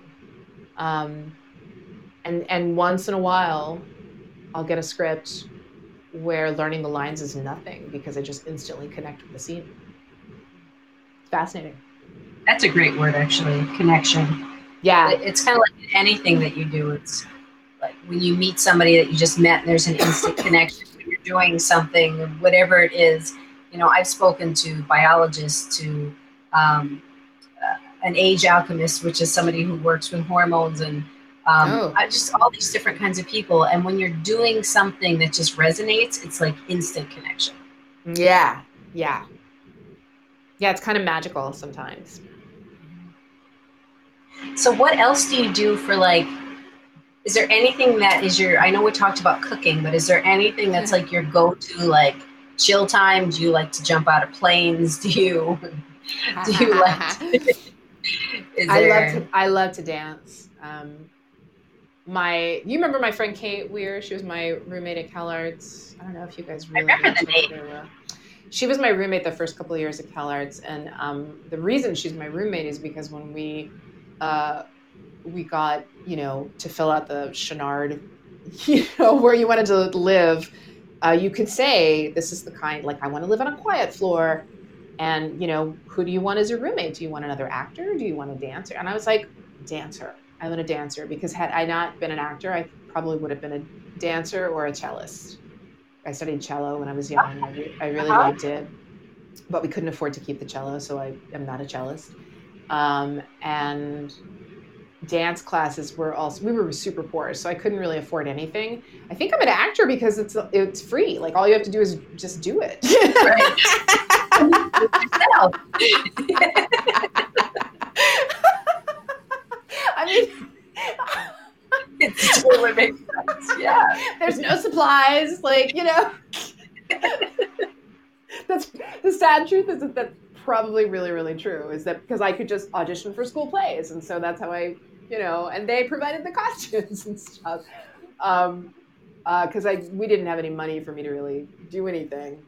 And once in a while, I'll get a script where learning the lines is nothing, because I just instantly connect with the scene. It's fascinating. That's a great word, actually, connection. Yeah. It's kind of like anything that you do. It's like when you meet somebody that you just met, and there's an instant connection. When you're doing something, whatever it is. I've spoken to biologists, to an age alchemist, which is somebody who works with hormones, and just all these different kinds of people. And when you're doing something that just resonates, it's like instant connection. Yeah. It's kind of magical sometimes. So what else do you do for is there anything that is I know we talked about cooking, but is there anything that's like your go-to, chill time? Do you like to jump out of planes? Do you like I love to dance. You remember my friend Kate Weir? She was my roommate at CalArts. I don't know if you guys really remember the name. She was my roommate the first couple of years at CalArts, and the reason she's my roommate is because when we got to fill out the Chouinard, where you wanted to live, you could say, this is the kind, I want to live on a quiet floor, and who do you want as your roommate? Do you want another actor? Do you want a dancer? And I was like, dancer. I want a dancer, because had I not been an actor, I probably would have been a dancer or a cellist. I studied cello when I was young. I really liked it, but we couldn't afford to keep the cello, so I am not a cellist. And dance classes we were super poor, so I couldn't really afford anything. I think I'm an actor because it's free. All you have to do is just do it. Right. I mean, it totally makes sense. There's no supplies, like, that's the sad truth is that that's probably really, really true, is that because I could just audition for school plays. And so that's how and they provided the costumes and stuff. Because we didn't have any money for me to really do anything.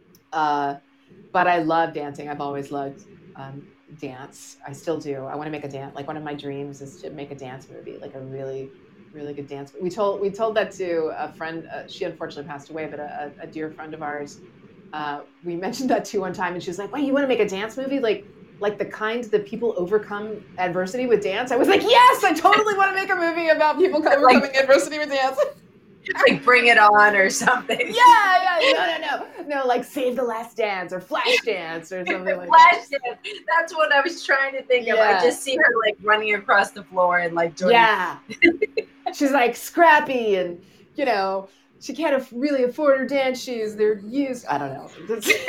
But I love dancing. I've always loved dance. I still do. I want to make a dance. Like one of my dreams is to make a dance movie, like a really, really good dance. We told that to a friend. She unfortunately passed away, but a dear friend of ours. We mentioned that to one time, and she's like, "Wait, you want to make a dance movie? Like the kind that people overcome adversity with dance?" I was like, "Yes, I totally want to make a movie about people overcoming adversity with dance." Like Bring It On or something. Yeah. No, like Save the Last Dance or Flash Dance or something like Flash Dance. That's what I was trying to think of. I just see her like running across the floor and like doing. Yeah. She's like scrappy and, she can't really afford her dance shoes. They're used. I don't know.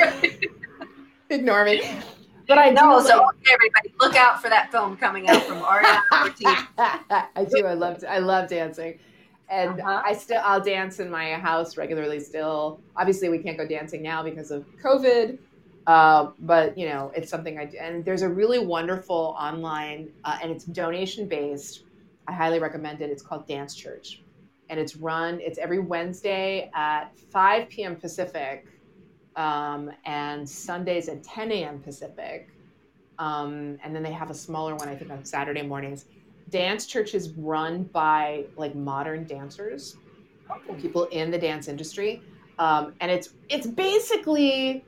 Ignore me. But I do. Okay, everybody, look out for that film coming out from Ariana Ortiz. I do. I love dancing. And I'll dance in my house regularly still. Obviously, we can't go dancing now because of COVID. But, it's something I do. And there's a really wonderful online, and it's donation based. I highly recommend it. It's called Dance Church. And it's every Wednesday at 5 p.m. Pacific, and Sundays at 10 a.m. Pacific. And then they have a smaller one, I think, on Saturday mornings. Dance Church is run by like modern dancers, people in the dance industry, and it's basically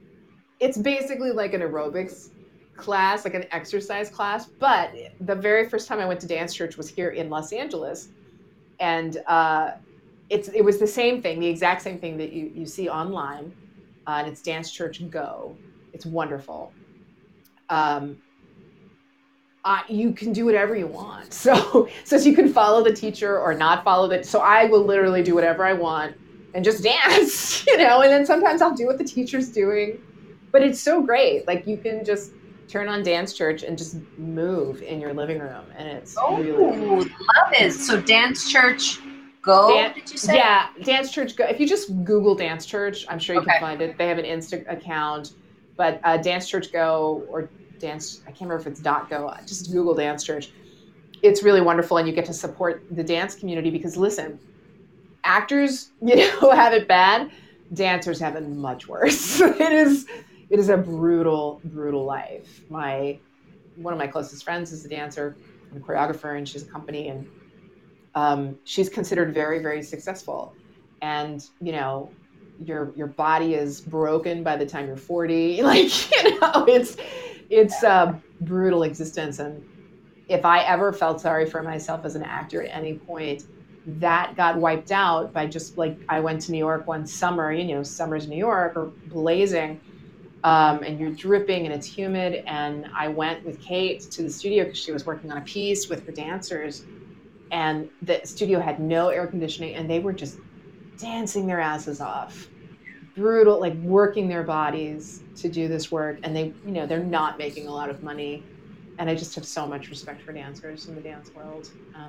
like an aerobics class, like an exercise class. But the very first time I went to Dance Church was here in Los Angeles, and it was the same thing, the exact same thing that you see online, and it's Dance Church Go. It's wonderful. You can do whatever you want. So you can follow the teacher or not follow it. So I will literally do whatever I want and just dance, and then sometimes I'll do what the teacher's doing. But it's so great. Like you can just turn on Dance Church and just move in your living room. And it's really love it. So Dance Church Go, did you say? Yeah, Dance Church Go. If you just Google Dance Church, I'm sure you can find it. They have an Insta account, but Dance Church Go or Dance, I can't remember if it's .go, just Google Dance Church. It's really wonderful, and you get to support the dance community because, listen, actors, have it bad. Dancers have it much worse. It is a brutal, brutal life. One of my closest friends is a dancer and a choreographer, and she's a company, and she's considered very, very successful. And, your body is broken by the time you're 40. Like, it's a brutal existence. And if I ever felt sorry for myself as an actor at any point, that got wiped out by just like, I went to New York one summer, summers in New York are blazing, and you're dripping and it's humid. And I went with Kate to the studio because she was working on a piece with her dancers, and the studio had no air conditioning and they were just dancing their asses off. Brutal, like working their bodies to do this work, and they're not making a lot of money. And I just have so much respect for dancers in the dance world.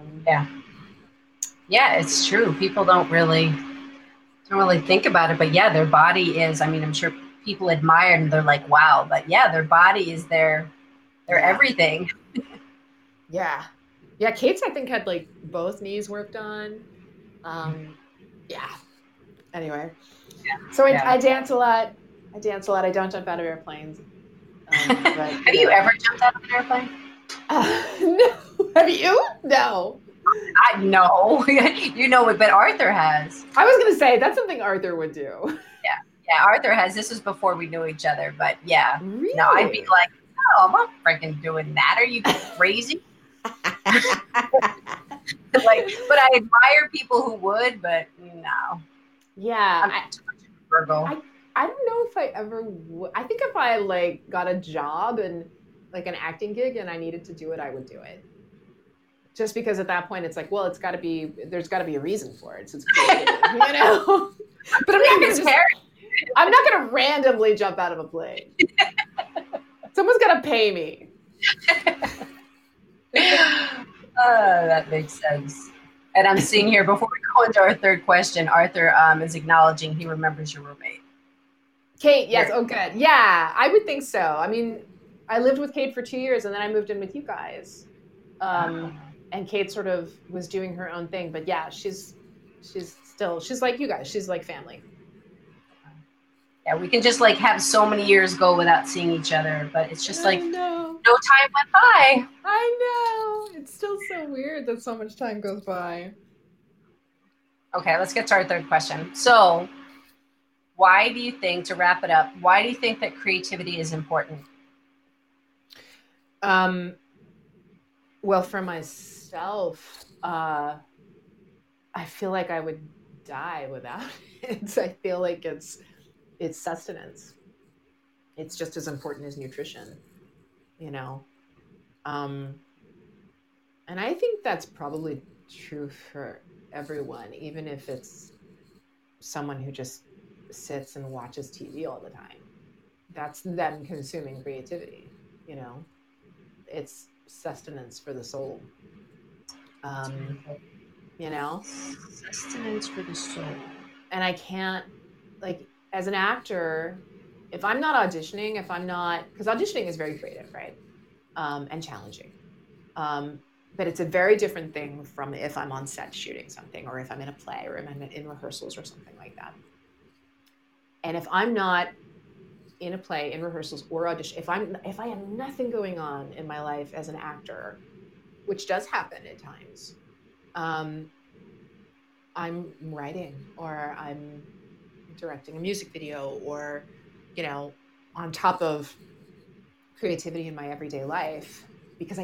Yeah, it's true. People don't really think about it, but yeah, their body is. I mean, I'm sure people admire it and they're like, wow, but yeah, their body is their everything. Yeah. Kate's, I think, had like both knees worked on. Anyway. So I dance a lot. I don't jump out of airplanes. But, have you ever jumped out of an airplane? No. Have you? No. I know. But Arthur has. I was going to say, that's something Arthur would do. Yeah, Arthur has. This was before we knew each other. But yeah. Really? No, I'd be like, no, I'm not freaking doing that. Are you crazy? But I admire people who would, but no. Yeah. I'm too much of a Virgo. I don't know if I ever would. I think if I like got a job and like an acting gig and I needed to do it, I would do it. Just because at that point it's like, well, there's got to be a reason for it. So it's creative, But I'm not going to randomly jump out of a plane. Someone's got to pay me. That makes sense. And I'm seeing here before we go into our third question, Arthur is acknowledging he remembers your roommate. Kate, yes. Oh, good. Yeah, I would think so. I mean, I lived with Kate for 2 years, and then I moved in with you guys. And Kate sort of was doing her own thing, but yeah, she's like you guys. She's like family. Yeah, we can just like have so many years go without seeing each other, but it's just like no time went by. I know. It's still so weird that so much time goes by. Okay, let's get to our third question. So, why do you think, to wrap it up, why do you think that creativity is important? Well, for myself, I feel like I would die without it. I feel like it's sustenance. It's just as important as nutrition, you know. Um, and I think that's probably true for everyone, even if it's someone who just sits and watches TV all the time. That's them consuming creativity, you know. It's sustenance for the soul. Um, you know, Sustenance for the soul. and I can't, like, as an actor, if I'm not auditioning, if I'm not, because auditioning is very creative, right? And challenging. Um, but it's a very different thing from if I'm on set shooting something, or if I'm in a play, or if I'm in rehearsals or something like that. And if I'm not in a play, in rehearsals, or audition, if I have nothing going on in my life as an actor, which does happen at times, um, I'm writing, or I'm directing a music video, or, you know, on top of creativity in my everyday life, because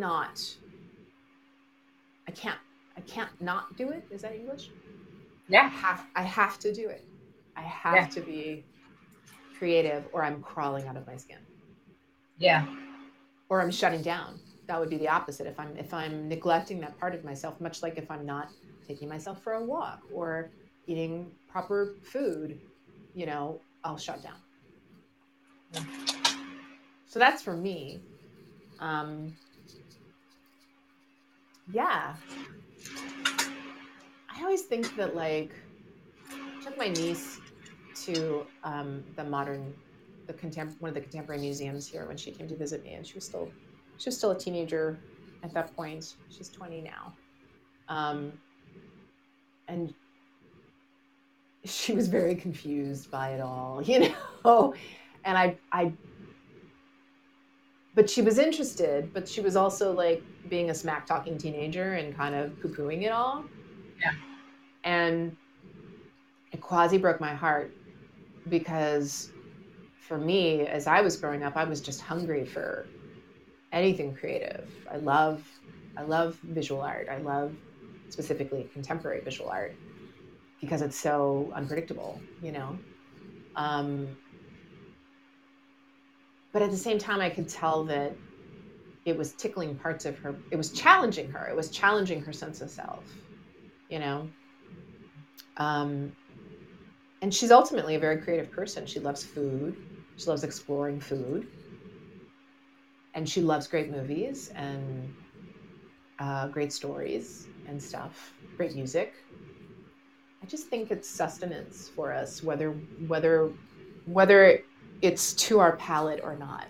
I can't I can't not do it. Is that English? Yeah. I have to do it. I have to be creative, or I'm crawling out of my skin. Yeah. Or I'm shutting down. That would be the opposite. If I'm neglecting that part of myself, much like if I'm not taking myself for a walk or eating proper food, you know, I'll shut down. Yeah. So that's for me. Yeah. I always think that, like, I took my niece to one of the contemporary museums here when she came to visit me, and she was still a teenager at that point. She's 20 now. And she was very confused by it all, you know. And but she was interested, but she was also like being a smack talking teenager and kind of poo pooing it all. Yeah. And it quasi broke my heart, because for me, as I was growing up, I was just hungry for anything creative. I love visual art. I love specifically contemporary visual art, because it's so unpredictable, you know. Um, but at the same time, I could tell that it was tickling parts of her. It was challenging her. It was challenging her sense of self, you know. Um, and she's ultimately a very creative person. She loves food. She loves exploring food, and she loves great movies and great stories and stuff. Great music. I just think it's sustenance for us, whether it's to our palate or not.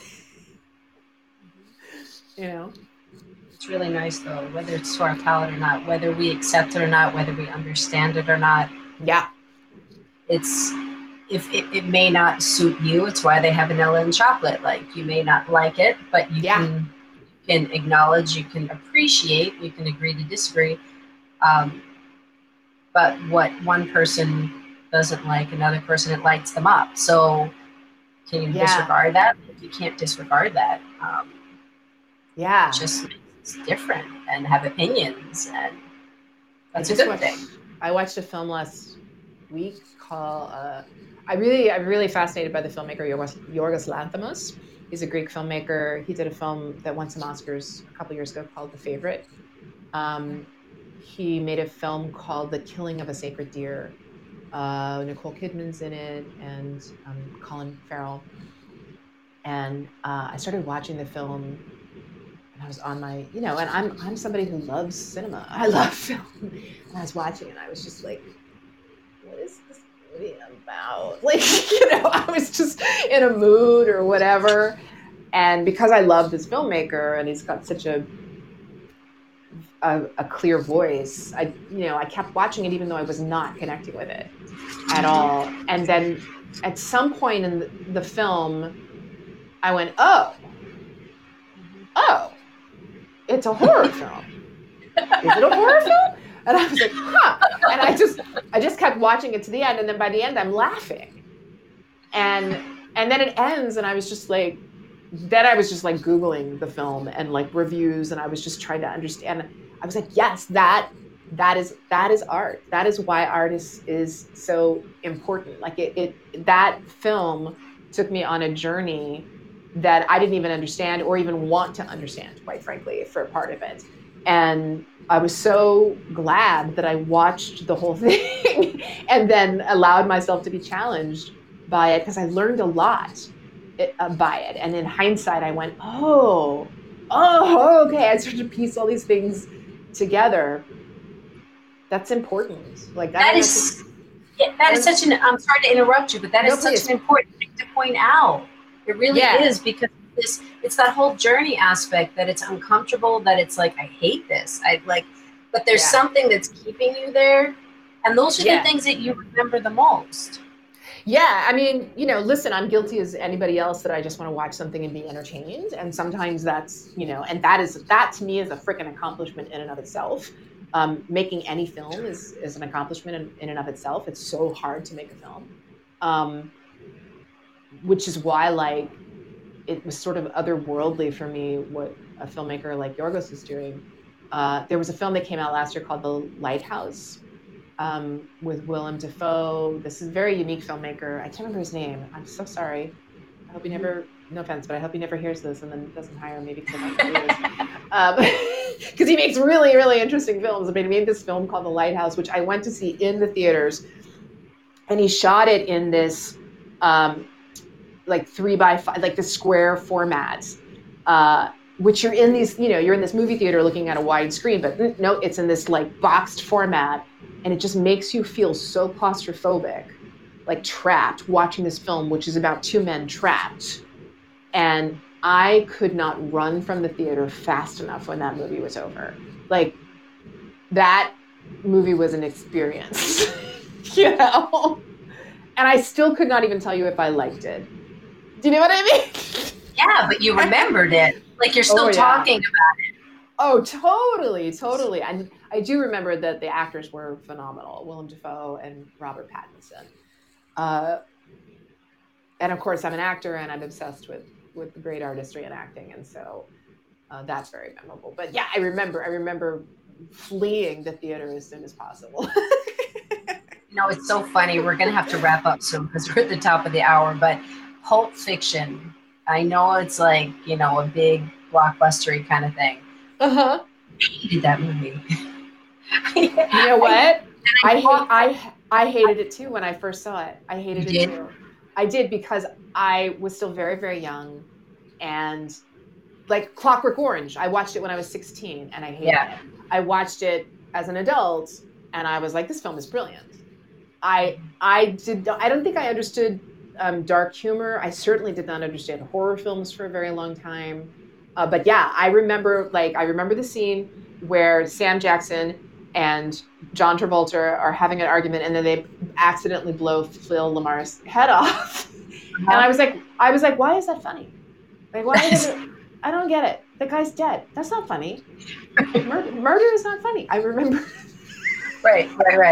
You know? It's really nice though, whether it's to our palate or not, whether we accept it or not, whether we understand it or not. Yeah. It's if it may not suit you, it's why they have vanilla and chocolate. Like you may not like it, but you can acknowledge, you can appreciate, you can agree to disagree. But what one person doesn't like, another person, it lights them up. So can you disregard that? You can't disregard that. Just it's different and have opinions, and that's a good thing. I watched a film last week called I'm really fascinated by the filmmaker Yorgos Lanthimos. He's a Greek filmmaker. He did a film that won some Oscars a couple years ago called The Favorite. He made a film called The Killing of a Sacred Deer. Nicole Kidman's in it, and Colin Farrell. And I started watching the film, and I was on my, and I'm somebody who loves cinema. I love film. And I was watching and I was just like, what is this movie about? Like, I was just in a mood or whatever. And because I love this filmmaker and he's got such a clear voice, I kept watching it even though I was not connecting with it at all. And then at some point in the film, I went, oh, it's a horror film. Is it a horror film? And I was like, huh. And I just kept watching it to the end. And then by the end, I'm laughing. And then it ends. And I was just like, Googling the film and like reviews. And I was just trying to understand. I was like, yes, that is art. That is why art is so important. Like that film took me on a journey that I didn't even understand or even want to understand, quite frankly, for part of it. And I was so glad that I watched the whole thing and then allowed myself to be challenged by it, because I learned a lot by it. And in hindsight, I went, oh, okay. I started to piece all these things together. That's important. Like that is such an. I'm sorry to interrupt you, but that is such an important thing to point out. It really is, because it's that whole journey aspect, that it's uncomfortable, that it's like, I hate this. But there's something that's keeping you there. And those are the things that you remember the most. Yeah. I mean, listen, I'm guilty as anybody else that I just want to watch something and be entertained. And sometimes that's, and that to me is a freaking accomplishment in and of itself. Making any film is an accomplishment in and of itself. It's so hard to make a film. Which is why, it was sort of otherworldly for me what a filmmaker like Yorgos is doing. There was a film that came out last year called The Lighthouse, with Willem Dafoe. This is a very unique filmmaker. I can't remember his name. I'm so sorry. I hope he never, no offense, but I hope he never hears this and then doesn't hire me because he makes really, really interesting films. I mean, he made this film called The Lighthouse, which I went to see in the theaters, and he shot it in this, 3x5, like the square format, which you're in these, you're in this movie theater looking at a wide screen, but no, it's in this like boxed format, and it just makes you feel so claustrophobic, like trapped watching this film, which is about two men trapped. And I could not run from the theater fast enough when that movie was over. Like, that movie was an experience, And I still could not even tell you if I liked it. Do you know what I mean? Yeah, but you remembered it. Like, you're still talking about it. Oh, totally. And I do remember that the actors were phenomenal. Willem Dafoe and Robert Pattinson. And of course, I'm an actor and I'm obsessed with great artistry and acting. And so that's very memorable. But yeah, I remember fleeing the theater as soon as possible. It's so funny. We're going to have to wrap up soon because we're at the top of the hour. But Pulp Fiction, I know it's like, a big blockbustery kind of thing. Uh-huh. I hated that movie. You know what? I hated it too when I first saw it. I hated it too. I did, because I was still very, very young, and like Clockwork Orange, I watched it when I was 16 and I hated it. I watched it as an adult and I was like, this film is brilliant. I don't think I understood dark humor. I certainly did not understand horror films for a very long time. But yeah, I remember the scene where Sam Jackson and John Travolta are having an argument, and then they accidentally blow Phil Lamar's head off. And I was like, why is that funny? Like, why is it? I don't get it. The guy's dead. That's not funny. Murder is not funny. I remember. Right.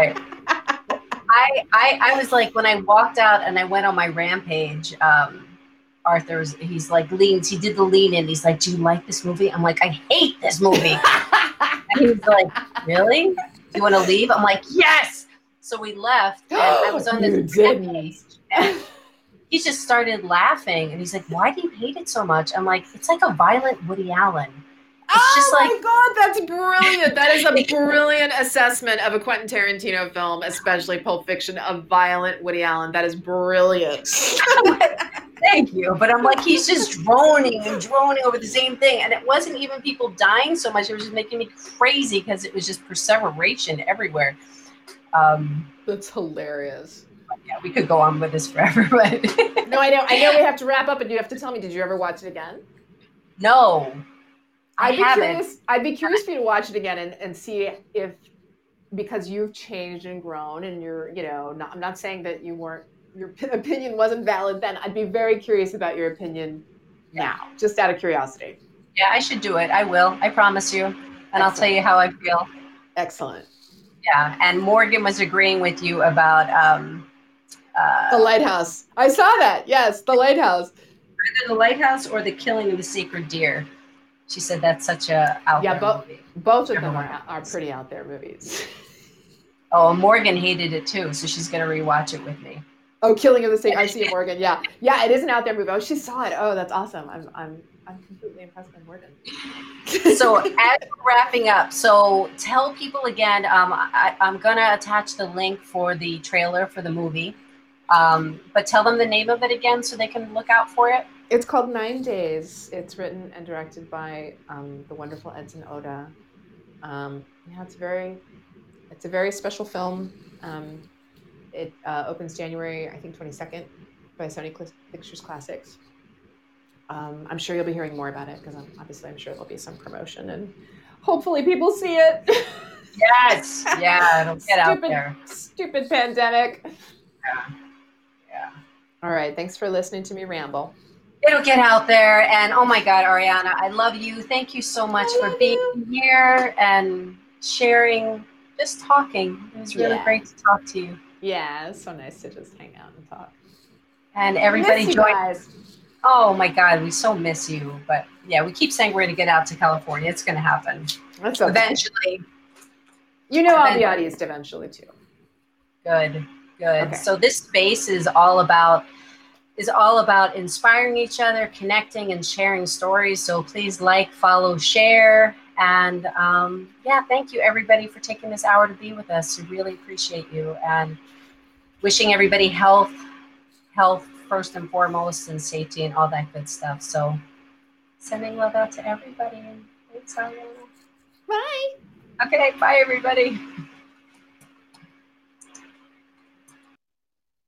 I was like, when I walked out and I went on my rampage, he's like he did the lean in. He's like, do you like this movie? I'm like, I hate this movie. And he's like, really? Do you want to leave? I'm like, yes. So we left, and I was on this rampage, and he just started laughing, and he's like, why do you hate it so much? I'm like, it's like a violent Woody Allen. It's my God, that's brilliant. That is a brilliant assessment of a Quentin Tarantino film, especially Pulp Fiction, a violent Woody Allen. That is brilliant. Thank you. But I'm like, he's just droning and droning over the same thing. And it wasn't even people dying so much. It was just making me crazy because it was just perseveration everywhere. That's hilarious. Yeah, we could go on with this forever, but No, I know we have to wrap up, and you have to tell me, did you ever watch it again? no, I haven't. I'd be curious for you to watch it again and see if, because you've changed and grown and I'm not saying that your opinion wasn't valid then. I'd be very curious about your opinion now, just out of curiosity. Yeah, I should do it. I will. I promise you. And Excellent. I'll tell you how I feel. Excellent. Yeah. And Morgan was agreeing with you about The Lighthouse. I saw that. Yes, The Lighthouse. Either The Lighthouse or The Killing of the Sacred Deer. She said that's such a out there movie. Both of them are pretty out there movies. Oh, Morgan hated it too, so she's gonna rewatch it with me. Oh, Killing of the Sacred. I see it, Morgan. Yeah, it is an out there movie. Oh, she saw it. Oh, that's awesome. I'm completely impressed by Morgan. So as we're wrapping up, so tell people again. I'm gonna attach the link for the trailer for the movie, but tell them the name of it again so they can look out for it. It's called 9 Days. It's written and directed by the wonderful Edson Oda. It's a very special film. It opens January, I think, 22nd by Sony Pictures Classics. I'm sure you'll be hearing more about it because I'm sure there'll be some promotion and hopefully people see it. Yes. Yeah, it'll get out there. Stupid pandemic. Yeah. All right. Thanks for listening to me ramble. It'll get out there. And oh my God, Ariana, I love you. Thank you so much for being here and sharing, just talking. It was really great to talk to you. Yeah, it's so nice to just hang out and talk. And everybody join. Oh my God, we so miss you. But yeah, we keep saying we're going to get out to California. It's going to happen. That's okay. Eventually. I'll be out east eventually too. Good. Okay. So this space is all about inspiring each other, connecting and sharing stories. So please like, follow, share. And thank you everybody for taking this hour to be with us. We really appreciate you and wishing everybody health first and foremost, and safety and all that good stuff. So sending love out to everybody. And thanks, Ariana. Bye. Okay, bye everybody.